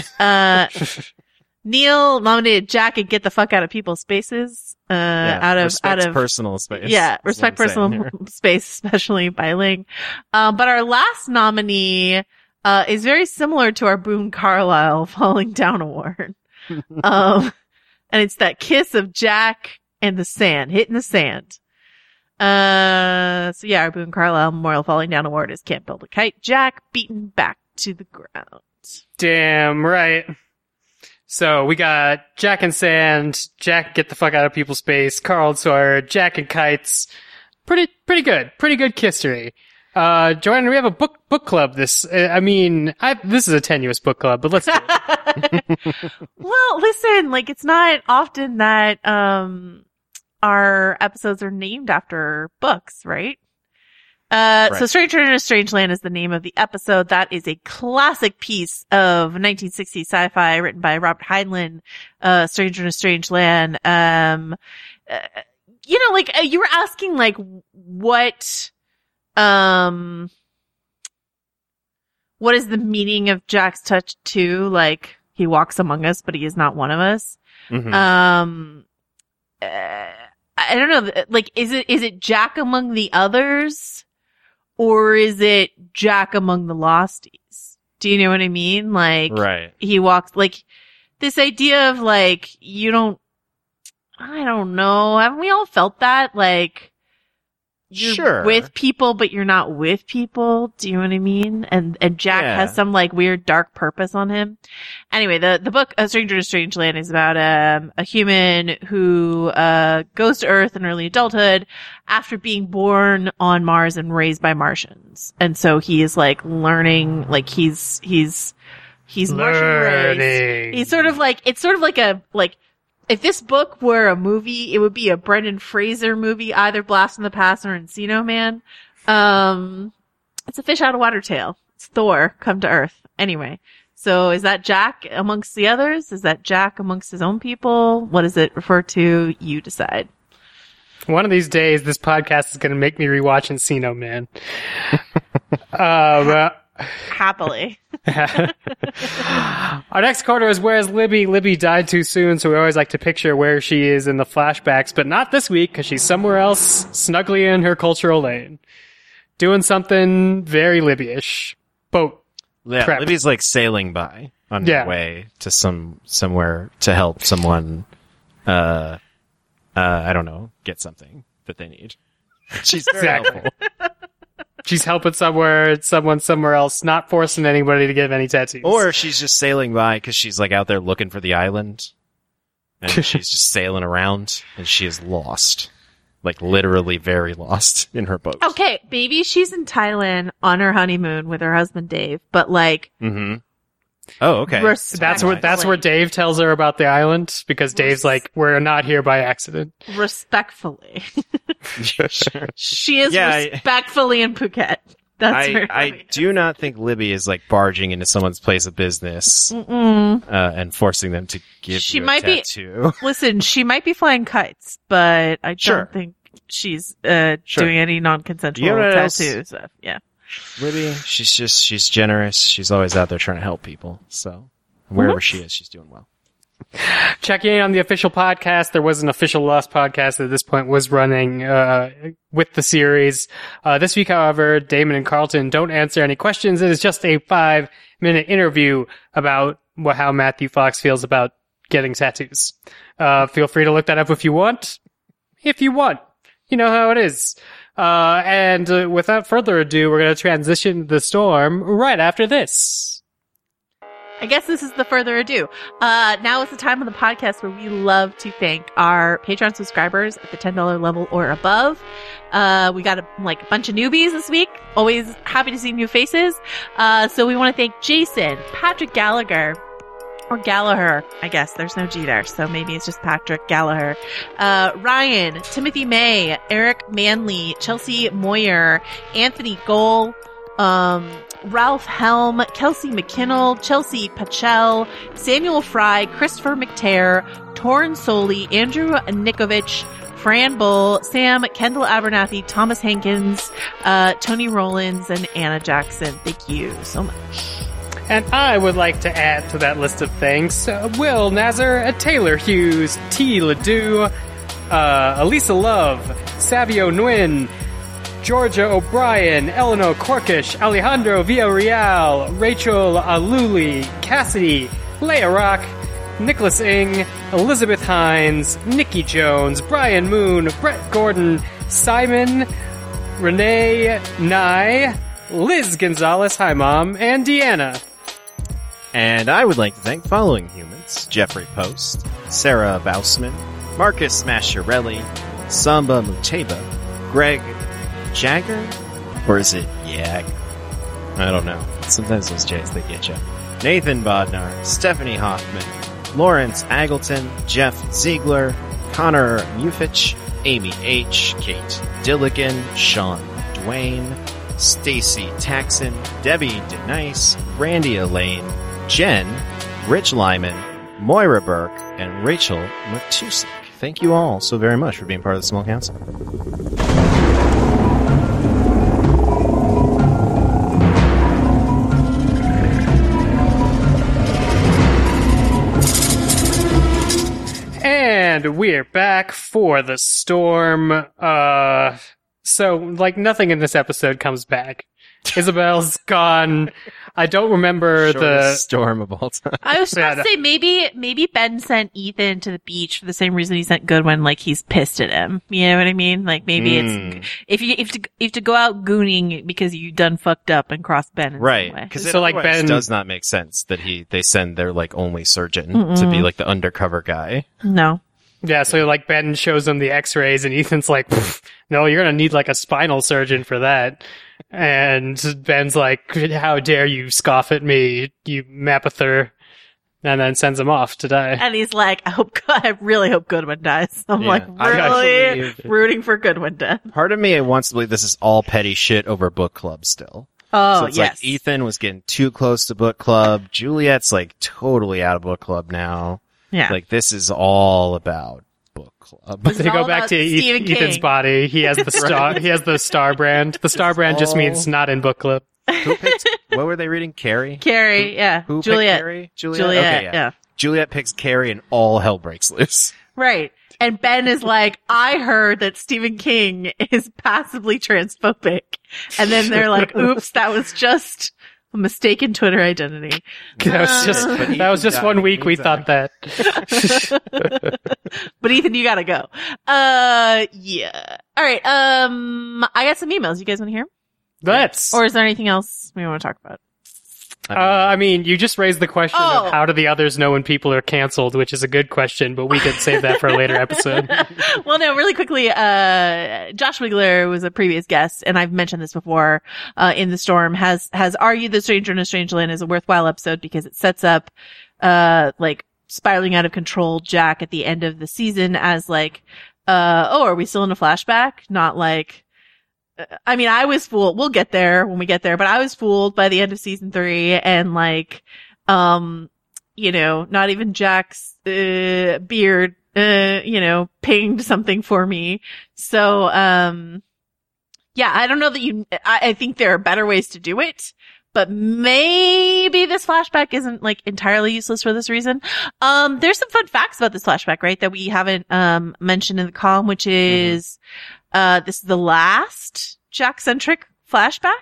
G: Neil nominated Jack and Get the Fuck Out of People's Spaces, out of
H: personal space.
G: Yeah, respect personal space, especially by Ling. But our last nominee, is very similar to our Boone Carlyle Falling Down award. And it's that kiss of Jack and the sand, hitting the sand. So yeah, our Boone Carlyle Memorial Falling Down Award is Can't Build a Kite. Jack beaten back to the ground. Damn
F: right. So we got Jack and Sand, Jack Get the Fuck Out of People's Space, Carl and Sawyer, Jack and Kites. Pretty good history. Joanna, we have a book club this is a tenuous book club, but let's do it.
G: Well, listen, it's not often that, our episodes are named after books, right? Right. So Stranger in a Strange Land is the name of the episode. That is a classic piece of 1960s sci-fi written by Robert Heinlein, Stranger in a Strange Land. You were asking, what is the meaning of Jack's touch 2? He walks among us, but he is not one of us.
H: Mm-hmm.
G: I don't know. Is it Jack among the others? Or is it Jack among the losties? Do you know what I mean?
H: Right.
G: He walks, this idea of, I don't know. Haven't we all felt that? You're
H: sure.
G: with people, but you're not with people. Do you know what I mean? And Jack has some weird dark purpose on him. Anyway, the book, A Stranger in a Strange Land, is about a human who goes to Earth in early adulthood after being born on Mars and raised by Martians. And so he is learning, he's Martian raised. He's sort of if this book were a movie, it would be a Brendan Fraser movie, either Blast from the Past or Encino Man. It's a fish out of water tale. It's Thor come to Earth. Anyway, so is that Jack amongst the others? Is that Jack amongst his own people? What does it refer to? You decide.
F: One of these days, this podcast is going to make me rewatch Encino Man.
G: Happily.
F: Our next quarter is Where's Libby? Libby died too soon, so we always like to picture where she is in the flashbacks, but not this week, because she's somewhere else, snugly in her cultural lane. Doing something very Libby-ish. Boat.
H: Yeah,
F: prep.
H: Libby's like sailing by on
F: Yeah.
H: her way to somewhere to help someone. I don't know, get something that they need. She's very
F: Exactly.
H: helpful.
F: She's helping someone somewhere else, not forcing anybody to get any tattoos.
H: Or she's just sailing by because she's like out there looking for the island, and she's just sailing around, and she is lost, like literally very lost in her boat.
G: Okay, maybe she's in Thailand on her honeymoon with her husband Dave, but like,
H: Mm-hmm. Oh, okay.
F: that's where Dave tells her about the island, because Dave's like, we're not here by accident.
G: respectfully.
H: Sure.
G: She is
H: Yeah,
G: respectfully in Phuket. That's where
H: I do not think Libby is like barging into someone's place of business and forcing them to give
G: She
H: you a
G: might be-
H: tattoo.
G: Listen, she might be flying kites, but I
H: Sure.
G: don't think she's doing any non-consensual
H: You know what else?
G: tattoo stuff. Yeah.
H: Libby, she's generous. She's always out there trying to help people. So wherever she is, she's doing well.
F: Checking in on the official podcast, there was an official Lost podcast that at this point was running with the series. This week, however, Damon and Carlton don't answer any questions. It is just a 5-minute interview about how Matthew Fox feels about getting tattoos. Feel free to look that up if you want. If you want. You know how it is. And without further ado, we're going to transition to the storm right after this.
G: I guess this is the further ado. Now is the time of the podcast where we love to thank our Patreon subscribers at the $10 level or above. We got a bunch of newbies this week. Always happy to see new faces. So we want to thank Jason, Patrick Gallagher, or Gallagher, I guess. There's no G there, so maybe it's just Patrick Gallagher. Ryan, Timothy May, Eric Manley, Chelsea Moyer, Anthony Gohl, Ralph Helm, Kelsey McKinnell, Chelsea Pachel, Samuel Fry, Christopher McTair, Torrin Soley, Andrew Nikovich, Fran Bull, Sam, Kendall Abernathy, Thomas Hankins, Tony Rollins, and Anna Jackson. Thank you so much.
F: And I would like to add to that list of thanks, Will Nazar, Taylor Hughes, T. Ledoux, Elisa Love, Savio Nguyen, Georgia O'Brien, Eleanor Corkish, Alejandro Villarreal, Rachel Aluli, Cassidy, Leia Rock, Nicholas Ng, Elizabeth Hines, Nikki Jones, Brian Moon, Brett Gordon, Simon, Renee Nye, Liz Gonzalez, hi Mom, and Deanna.
H: And I would like to thank following humans: Jeffrey Post, Sarah Bausman, Marcus Masciarelli, Samba Muteba, Greg Jagger, or is it Yag? I don't know. Sometimes those J's, they get you. Nathan Bodnar, Stephanie Hoffman, Lawrence Aggleton, Jeff Ziegler, Connor Mufich, Amy H., Kate Dilligan, Sean Dwayne, Stacy Taxon, Debbie DeNice, Randy Elaine, Jen, Rich Lyman, Moira Burke, and Rachel Matusik. Thank you all so very much for being part of the Small Council.
F: And we're back for the storm. So, nothing in this episode comes back. Isabel's gone. I don't remember
H: Shortest storm of all time.
G: I was trying to say maybe Ben sent Ethan to the beach for the same reason he sent Goodwin, like he's pissed at him. You know what I mean? Like maybe it's if you have to go out gooning because you done fucked up and crossed Ben in
H: Right,
G: some way.
H: because
F: So, like, Ben-
H: does not make sense that they send their only surgeon to be the undercover guy.
G: No.
F: Yeah, so Ben shows him the x-rays and Ethan's like, no, you're gonna need a spinal surgeon for that. And Ben's like, how dare you scoff at me, you Mapother. And then sends him off to die.
G: And he's like, I really hope Goodwin dies. I'm
H: Yeah, I
G: really
H: believe-
G: rooting for Goodwin death.
H: Part of me wants to believe this is all petty shit over book club still.
G: Oh,
H: So it's
G: yes.
H: Ethan was getting too close to book club. Juliet's totally out of book club now.
G: Yeah.
H: This is all about book club.
F: To go
G: all
F: back
G: about
F: to
G: Stephen
F: Ethan's
G: King.
F: body, he has the star. He has the star brand. The star brand just means not in book club.
H: Who picked, what were they reading? Carrie?
G: Carrie, yeah.
H: Who
G: Juliet.
H: picked Carrie?
G: Juliet,
H: Okay,
G: yeah.
H: Juliet picks Carrie and all hell breaks loose.
G: Right. And Ben is like, I heard that Stephen King is passively transphobic. And then they're like, oops, that was just A mistaken Twitter identity.
F: That was just 1 week we thought that.
G: But Ethan, you gotta go. Yeah. All right. I got some emails. You guys want to hear 'em?
F: Let's.
G: Or is there anything else we want to talk about?
F: I mean, you just raised the question of how do the others know when people are canceled, which is a good question, but we could save that for a later episode.
G: Well, no, really quickly, Josh Wigler was a previous guest, and I've mentioned this before, in the Storm, has argued that Stranger in a Strange Land is a worthwhile episode because it sets up, like, spiraling out of control Jack at the end of the season as like, are we still in a flashback? Not like, I mean, I was fooled. We'll get there when we get there, but I was fooled by the end of season 3 and like, you know, not even Jack's, beard, pinged something for me. So, yeah, I don't know that I think there are better ways to do it, but maybe this flashback isn't like entirely useless for this reason. There's some fun facts about this flashback, right? That we haven't, mentioned in the column, which is, this is the last Jack-centric flashback.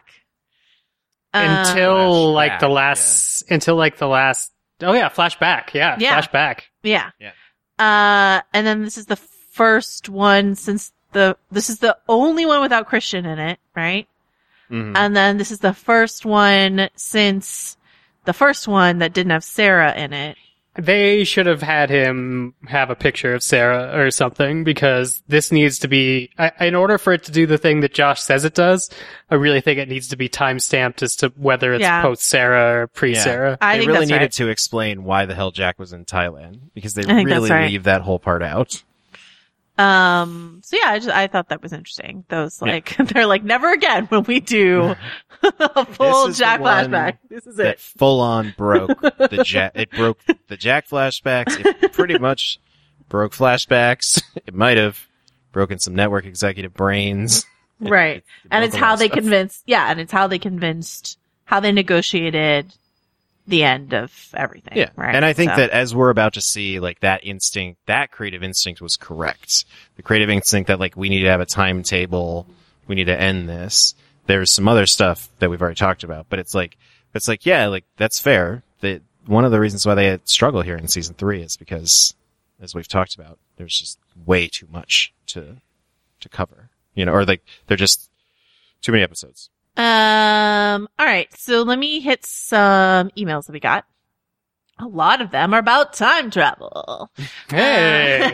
F: Until the last, flashback. Yeah. Flashback.
G: Yeah. And then this is the first one since this is the only one without Christian in it, right? Mm-hmm. And then this is the first one since the first one that didn't have Sarah in it.
F: They should have had him have a picture of Sarah or something because this needs to be, in order for it to do the thing that Josh says it does, I really think it needs to be time-stamped as to whether it's post-Sarah or pre-Sarah.
G: I
H: they
G: think
H: really
G: that's
H: needed
G: right.
H: to explain why the hell Jack was in Thailand because they
G: think
H: really
G: that's right.
H: leave that whole part out.
G: So yeah, I thought that was interesting. Those like, they're like, never again when we do a full Jack flashback. This is
H: that
G: it.
H: full on broke the Jack. It broke the Jack flashbacks. It pretty much broke flashbacks. It might have broken some network executive brains.
G: Right. And it's how they
H: convinced.
G: how they negotiated the end of everything.
H: Yeah.
G: Right.
H: And I think that as we're about to see, like that instinct, that creative instinct was correct. The creative instinct that like we need to have a timetable. We need to end this. There's some other stuff that we've already talked about, but it's like, yeah, like that's fair. That one of the reasons why they had struggle here in season 3 is because, as we've talked about, there's just way too much to cover, or like they're just too many episodes.
G: All right. So let me hit some emails that we got. A lot of them are about time travel.
F: Hey.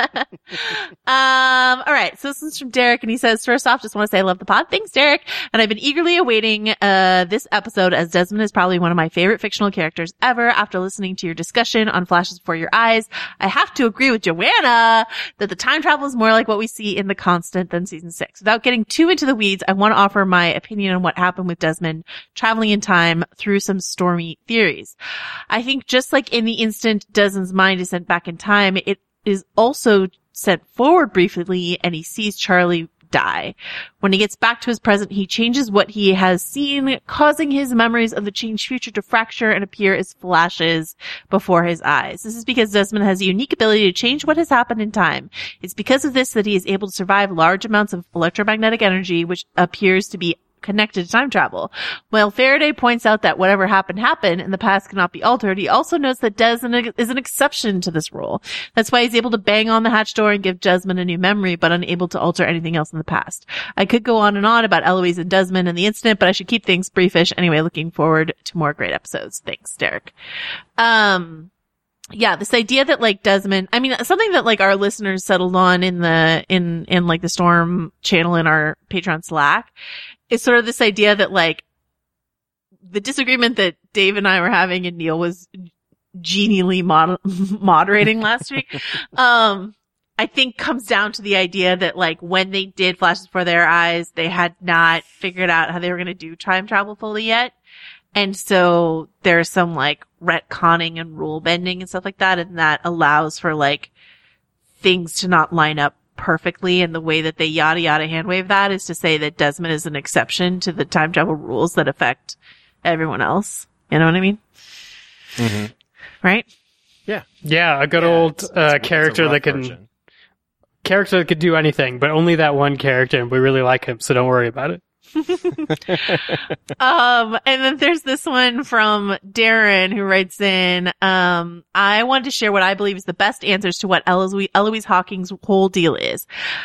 G: All right. So this is from Derek, and he says, first off, just want to say I love the pod. Thanks, Derek. And I've been eagerly awaiting this episode as Desmond is probably one of my favorite fictional characters ever. After listening to your discussion on Flashes Before Your Eyes, I have to agree with Joanna that the time travel is more like what we see in The Constant than season 6. Without getting too into the weeds, I want to offer my opinion on what happened with Desmond traveling in time through some stormy theories. I think just like in the instant Desmond's mind is sent back in time, it is also sent forward briefly and he sees Charlie die. When he gets back to his present, he changes what he has seen, causing his memories of the changed future to fracture and appear as flashes before his eyes. This is because Desmond has a unique ability to change what has happened in time. It's because of this that he is able to survive large amounts of electromagnetic energy, which appears to be connected to time travel. While Faraday points out that whatever happened and the past cannot be altered, he also notes that Desmond is an exception to this rule. That's why he's able to bang on the hatch door and give Desmond a new memory, but unable to alter anything else in the past. I could go on and on about Eloise and Desmond and the incident, but I should keep things briefish. Anyway, looking forward to more great episodes. Thanks, Derek. Yeah, this idea that like Desmond, I mean, something that like our listeners settled on in like the Storm channel in our Patreon Slack is sort of this idea that like the disagreement that Dave and I were having and Neil was genially moderating last week, I think comes down to the idea that like when they did Flashes Before Their Eyes, they had not figured out how they were going to do time travel fully yet. And so there's some like retconning and rule bending and stuff like that. And that allows for like things to not line up perfectly. And the way that they yada yada hand wave that is to say that Desmond is an exception to the time travel rules that affect everyone else. You know what I mean?
H: Mm-hmm.
G: Right?
H: Yeah.
F: Yeah. A good old character that could do anything, but only that one character. And we really like him. So don't worry about it.
G: And then there's this one from Darren who writes in, I wanted to share what I believe is the best answers to what Eloise Hawking's whole deal is.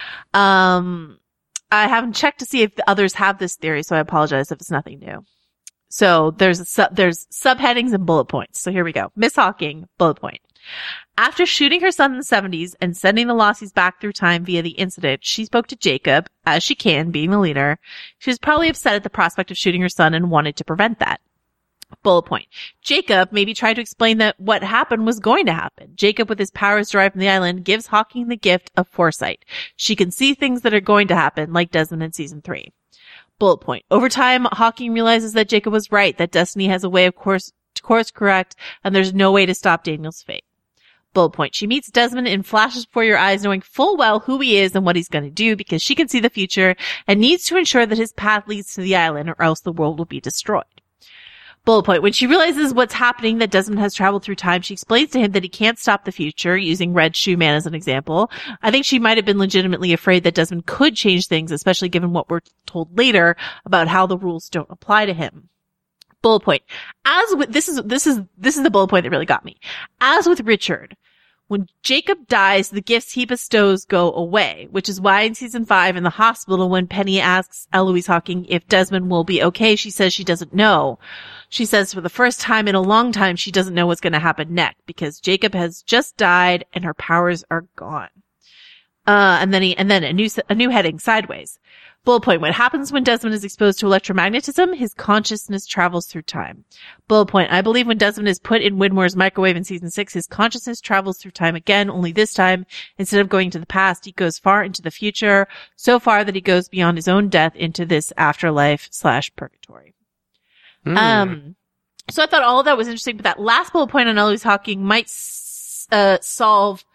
G: I haven't checked to see if the others have this theory, so I apologize if it's nothing new. So there's subheadings and bullet points. So here we go. Miss Hawking, bullet point. After shooting her son in the 70s and sending the Lossies back through time via the incident, she spoke to Jacob, as she can, being the leader. She was probably upset at the prospect of shooting her son and wanted to prevent that. Bullet point. Jacob maybe tried to explain that what happened was going to happen. Jacob, with his powers derived from the island, gives Hawking the gift of foresight. She can see things that are going to happen, like Desmond in season 3. Bullet point. Over time, Hawking realizes that Jacob was right, that destiny has a way of course correct, and there's no way to stop Daniel's fate. Bullet point. She meets Desmond in flashes before your eyes, knowing full well who he is and what he's going to do, because she can see the future and needs to ensure that his path leads to the island, or else the world will be destroyed. Bullet point. When she realizes what's happening, that Desmond has traveled through time, she explains to him that he can't stop the future, using Red Shoe Man as an example. I think she might have been legitimately afraid that Desmond could change things, especially given what we're told later about how the rules don't apply to him. Bullet point. This is the bullet point that really got me. As with Richard, when Jacob dies, the gifts he bestows go away, which is why in season 5 in the hospital, when Penny asks Eloise Hawking if Desmond will be okay, she says she doesn't know. She says for the first time in a long time, she doesn't know what's going to happen next because Jacob has just died and her powers are gone. And then a new heading, sideways. Bullet point. What happens when Desmond is exposed to electromagnetism? His consciousness travels through time. Bullet point. I believe when Desmond is put in Widmore's microwave in season 6, his consciousness travels through time again, only this time, instead of going to the past, he goes far into the future, so far that he goes beyond his own death into this afterlife/purgatory. So I thought all of that was interesting, but that last bullet point on Eloise Hawking might solve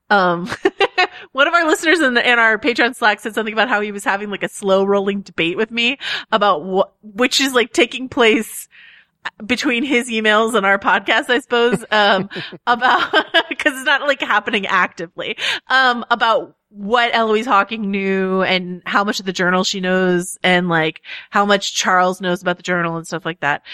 G: one of our listeners in our Patreon Slack said something about how he was having like a slow rolling debate with me about which is like taking place between his emails and our podcast, I suppose, about, cause it's not like happening actively, about what Eloise Hawking knew and how much of the journal she knows and like how much Charles knows about the journal and stuff like that.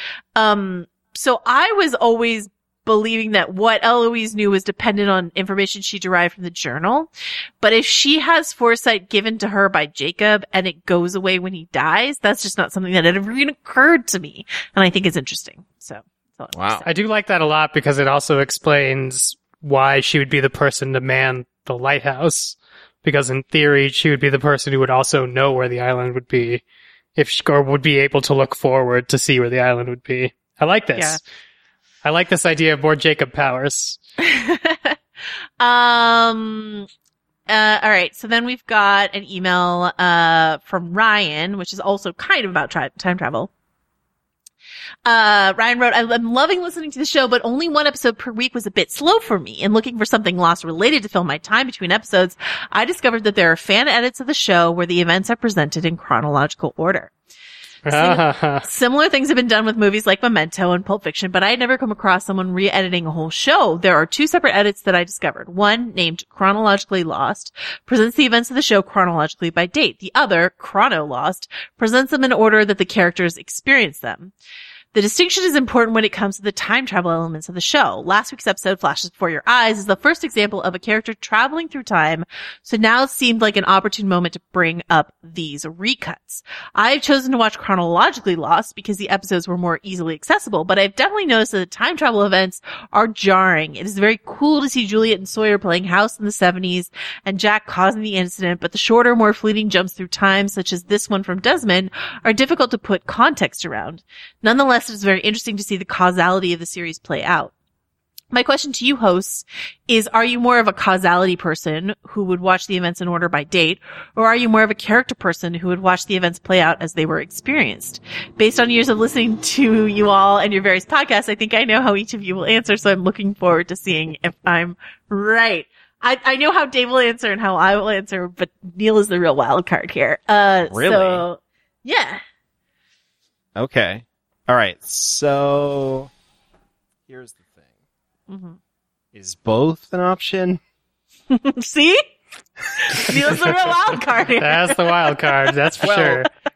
G: So I was always believing that what Eloise knew was dependent on information she derived from the journal. But if she has foresight given to her by Jacob and it goes away when he dies, that's just not something that had ever even occurred to me. And I think it's interesting. So,
H: wow.
F: I do like that a lot because it also explains why she would be the person to man the lighthouse. Because in theory, she would be the person who would also know where the island would be or would be able to look forward to see where the island would be. I like this. Yeah. I like this idea of more Jacob powers.
G: All right. So then we've got an email, from Ryan, which is also kind of about time travel. Ryan wrote, I'm loving listening to the show, but only one episode per week was a bit slow for me. And looking for something lost related to fill my time between episodes, I discovered that there are fan edits of the show where the events are presented in chronological order. Similar things have been done with movies like Memento and Pulp Fiction, but I had never come across someone re-editing a whole show. There are 2 separate edits that I discovered. One, named Chronologically Lost, presents the events of the show chronologically by date. The other, Chrono Lost, presents them in order that the characters experience them. The distinction is important when it comes to the time travel elements of the show. Last week's episode, Flashes Before Your Eyes, is the first example of a character traveling through time, so now it seemed like an opportune moment to bring up these recuts. I've chosen to watch Chronologically Lost because the episodes were more easily accessible, but I've definitely noticed that the time travel events are jarring. It is very cool to see Juliet and Sawyer playing house in the 70s and Jack causing the incident, but the shorter, more fleeting jumps through time, such as this one from Desmond, are difficult to put context around. Nonetheless, it's very interesting to see the causality of the series play out. My question to you hosts is, are you more of a causality person who would watch the events in order by date, or are you more of a character person who would watch the events play out as they were experienced? Based on years of listening to you all and your various podcasts, I think I know how each of you will answer, so I'm looking forward to seeing if I'm right. I know how Dave will answer and how I will answer, but Neil is the real wild card here.
H: Really?
G: So, yeah.
H: Okay. All right, so here's the thing.
G: Mm-hmm.
H: Is both an option?
G: See? Neil's the real wild card here.
F: That's the wild card, that's for sure.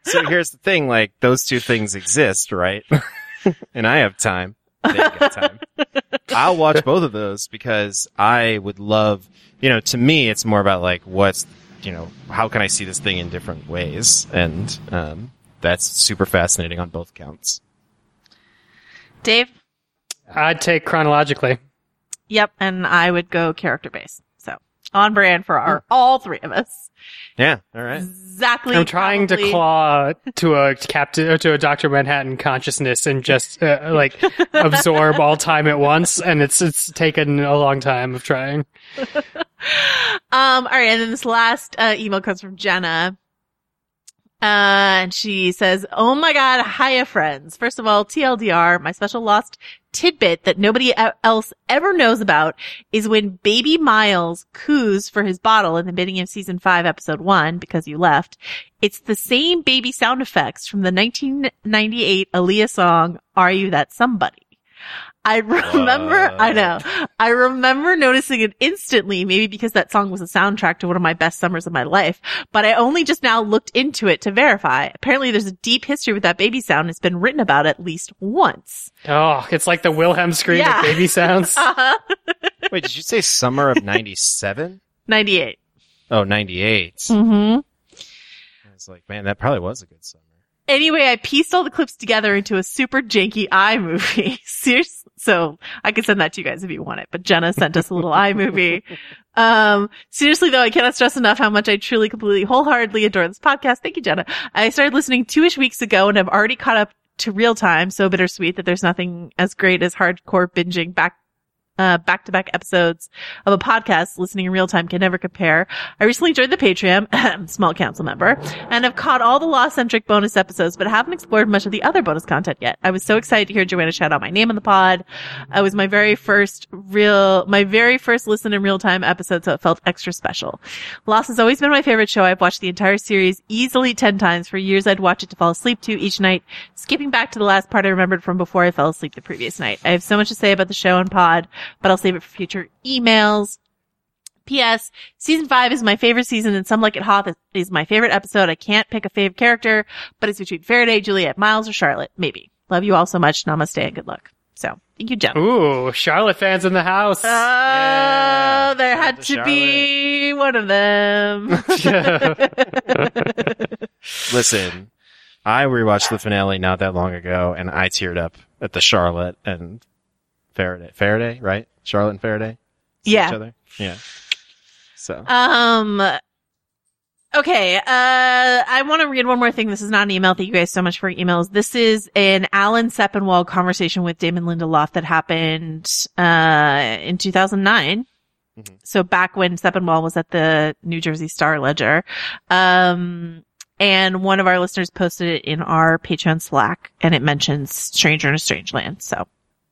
H: So here's the thing, like, those two things exist, right? And I have time. They got time. I'll watch both of those because I would love, to me, it's more about like, how can I see this thing in different ways? And, that's super fascinating on both counts.
G: Dave?
F: I'd take chronologically.
G: Yep, and I would go character based. So on brand for all three of us.
H: Yeah, all right.
G: Exactly.
F: I'm trying to claw to a Dr. Manhattan consciousness and just absorb all time at once, and it's taken a long time of trying.
G: All right, and then this last email comes from Jenna. And she says, "Oh my God, hiya friends. First of all, TLDR, my special lost tidbit that nobody else ever knows about is when Baby Miles coos for his bottle in the beginning of season 5, episode 1, because you left. It's the same baby sound effects from the 1998 Aaliyah song, Are You That Somebody? I remember noticing it instantly, maybe because that song was a soundtrack to one of my best summers of my life, but I only just now looked into it to verify. Apparently there's a deep history with that baby sound. It's been written about at least once.
F: Oh, it's like the Wilhelm scream of baby sounds.
H: Wait, did you say summer of 97?
G: 98.
H: Oh, 98.
G: Mm-hmm.
H: I was like, man, that probably was a good summer.
G: Anyway, I pieced all the clips together into a super janky iMovie. Seriously. So I can send that to you guys if you want it, but Jenna sent us a little iMovie. Seriously though, I cannot stress enough how much I truly, completely, wholeheartedly adore this podcast. Thank you, Jenna. I started listening 2-ish weeks ago and I've already caught up to real time. So bittersweet that there's nothing as great as hardcore binging back-to-back episodes of a podcast listening in real time can never compare. I recently joined the Patreon, small council member, and have caught all the Law-centric bonus episodes, but haven't explored much of the other bonus content yet. I was so excited to hear Joanna shout out my name on the pod. It was my very first listen in real time episode, so it felt extra special. Lost has always been my favorite show. I've watched the entire series easily 10 times. For years, I'd watch it to fall asleep to each night, skipping back to the last part I remembered from before I fell asleep the previous night. I have so much to say about the show and pod, but I'll save it for future emails. P.S. Season 5 is my favorite season, and Some Like It Hot is my favorite episode. I can't pick a favorite character, but it's between Faraday, Juliet, Miles, or Charlotte. Maybe. Love you all so much. Namaste and good luck. So, thank you, Jen.
F: Ooh, Charlotte fans in the house.
G: Oh,
F: yeah.
G: There had to be one of them.
H: Listen, I rewatched the finale not that long ago, and I teared up at the Charlotte and Faraday, right? Charlotte and Faraday? See
G: Yeah.
H: each other? Yeah. So.
G: Okay. I want to read one more thing. This is not an email. Thank you guys so much for your emails. This is an Alan Sepinwall conversation with Damon Lindelof that happened, in 2009. Mm-hmm. So back when Sepinwall was at the New Jersey Star Ledger. And one of our listeners posted it in our Patreon Slack, and it mentions Stranger in a Strange Land. So.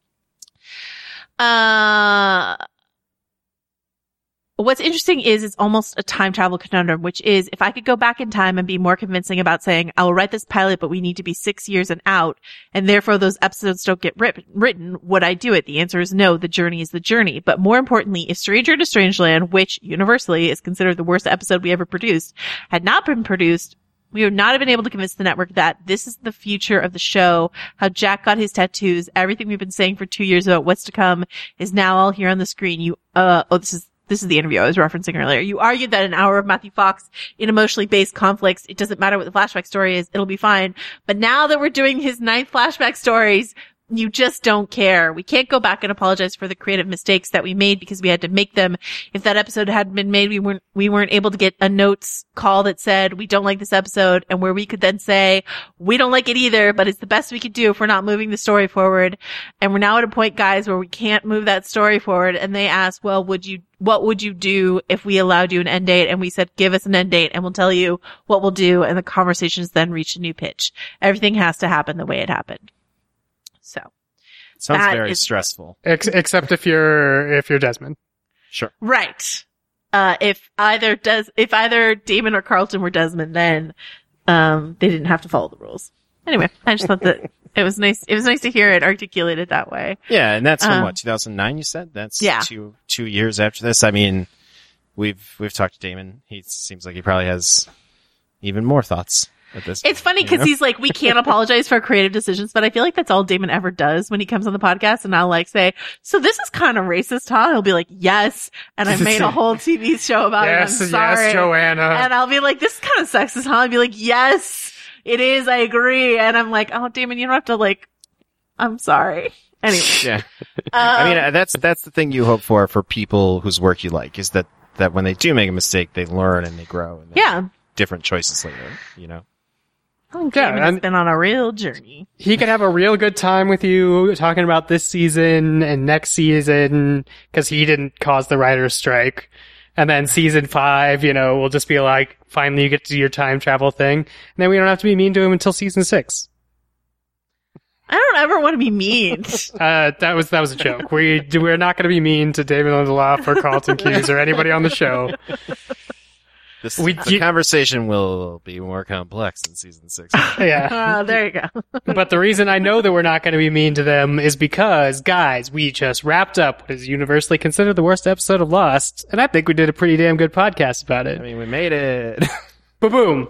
G: What's interesting is it's almost a time travel conundrum, which is if I could go back in time and be more convincing about saying, I will write this pilot, but we need to be 6 years and out, and therefore those episodes don't get written, would I do it? The answer is no. The journey is the journey. But more importantly, if Stranger to Strangeland, which universally is considered the worst episode we ever produced, had not been produced, we would not have been able to convince the network that this is the future of the show, how Jack got his tattoos, everything we've been saying for 2 years about what's to come is now all here on the screen. This is the interview I was referencing earlier. You argued that an hour of Matthew Fox in emotionally based conflicts, it doesn't matter what the flashback story is, it'll be fine. But now that we're doing his 9th flashback stories, you just don't care. We can't go back and apologize for the creative mistakes that we made because we had to make them. If that episode hadn't been made, we weren't able to get a notes call that said, we don't like this episode, and where we could then say, we don't like it either, but it's the best we could do if we're not moving the story forward. And we're now at a point, guys, where we can't move that story forward. And they asked, well, what would you do if we allowed you an end date? And we said, give us an end date and we'll tell you what we'll do. And the conversations then reached a new pitch. Everything has to happen the way it happened. So.
H: Sounds very stressful.
F: Except if you're Desmond.
H: Sure.
G: Right. If either Damon or Carlton were Desmond, then, they didn't have to follow the rules. Anyway, I just thought that it was nice. It was nice to hear it articulated that way.
H: Yeah. And that's from 2009 you said? That's 2 years after this. I mean, we've talked to Damon. He seems like he probably has even more thoughts. at this
G: It's funny because he's like, we can't apologize for creative decisions, but I feel like that's all Damon ever does when he comes on the podcast. And I'll like say, so this is kind of racist, huh? He'll be like, yes. And I made a whole TV show about it. I'm sorry.
F: Yes, Joanna.
G: And I'll be like, this is kind of sexist, huh? I'll be like, yes, it is. I agree. And I'm like, oh, Damon, you don't have to like, I'm sorry. Anyway.
H: Yeah. I mean, that's the thing you hope for people whose work you like, is that when they do make a mistake, they learn and they grow. And they make different choices later, you know?
G: Damon has been on a real journey.
F: He could have a real good time with you talking about this season and next season, because he didn't cause the writer's strike. And then season 5, you know, we'll just be like, finally you get to do your time travel thing. And then we don't have to be mean to him until season 6.
G: I don't ever want to be mean.
F: That was a joke. We're not going to be mean to David Lindelof or Carlton Cuse or anybody on the show.
H: The conversation will be more complex in season 6.
F: Yeah.
G: There you go.
F: But the reason I know that we're not going to be mean to them is because, guys, we just wrapped up what is universally considered the worst episode of Lost, and I think we did a pretty damn good podcast about it.
H: I mean, we made it.
F: Ba-boom.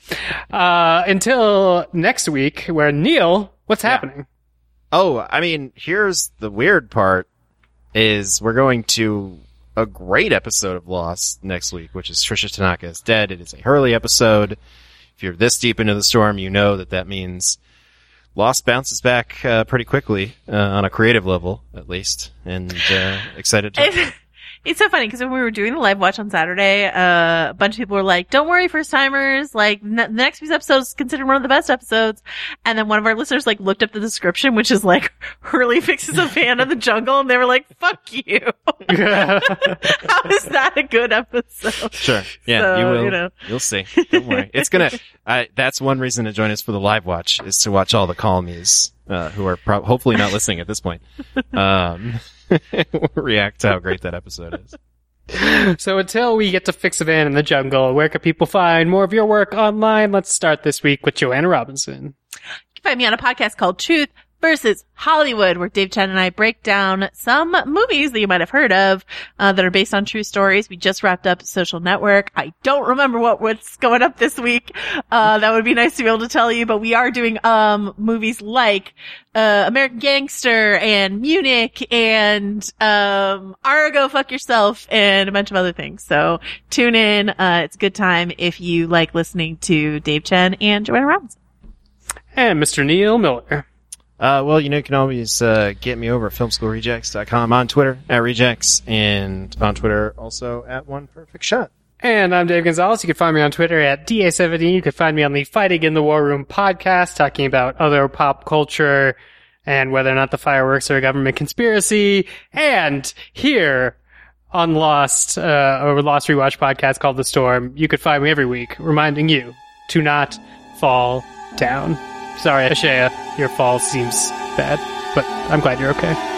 F: Until next week, where Neil, what's happening?
H: Oh, I mean, here's the weird part, is we're going to a great episode of Lost next week, which is Trisha Tanaka is Dead. It is a Hurley episode. If you're this deep into the storm, you know that means Lost bounces back pretty quickly, on a creative level, at least, and excited to...
G: It's so funny because when we were doing the live watch on Saturday, a bunch of people were like, don't worry, first timers, like the next week's episode is considered one of the best episodes. And then one of our listeners like looked up the description, which is like Hurley fixes a fan in the jungle, and they were like, fuck you. How is that a good episode?
H: Sure. Yeah,
G: So,
H: you will.
G: you know.
H: You'll see. Don't worry. It's that's one reason to join us for the live watch, is to watch all the colonies, who are hopefully not listening at this point. React to how great that episode is.
F: So until we get to fix a van in the jungle, where can people find more of your work online? Let's start this week with Joanna Robinson.
G: You can find me on a podcast called Truth versus Hollywood, where Dave Chen and I break down some movies that you might have heard of that are based on true stories. We just wrapped up Social Network. I don't remember what's going up this week. That would be nice to be able to tell you, but we are doing movies like American Gangster and Munich and Argo, Fuck Yourself, and a bunch of other things. So tune in. It's a good time if you like listening to Dave Chen and Joanna Robinson.
F: And Mr. Neil Miller.
H: Well, you know, you can always get me over at filmschoolrejects.com, on Twitter at Rejects, and on Twitter also at One Perfect Shot.
F: And I'm Dave Gonzalez. You can find me on Twitter at DA17. You can find me on the Fighting in the War Room podcast, talking about other pop culture and whether or not the fireworks are a government conspiracy. And here on Lost, or Lost Rewatch podcast called The Storm, you could find me every week reminding you to not fall down. Sorry, Ashaya, your fall seems bad, but I'm glad you're okay.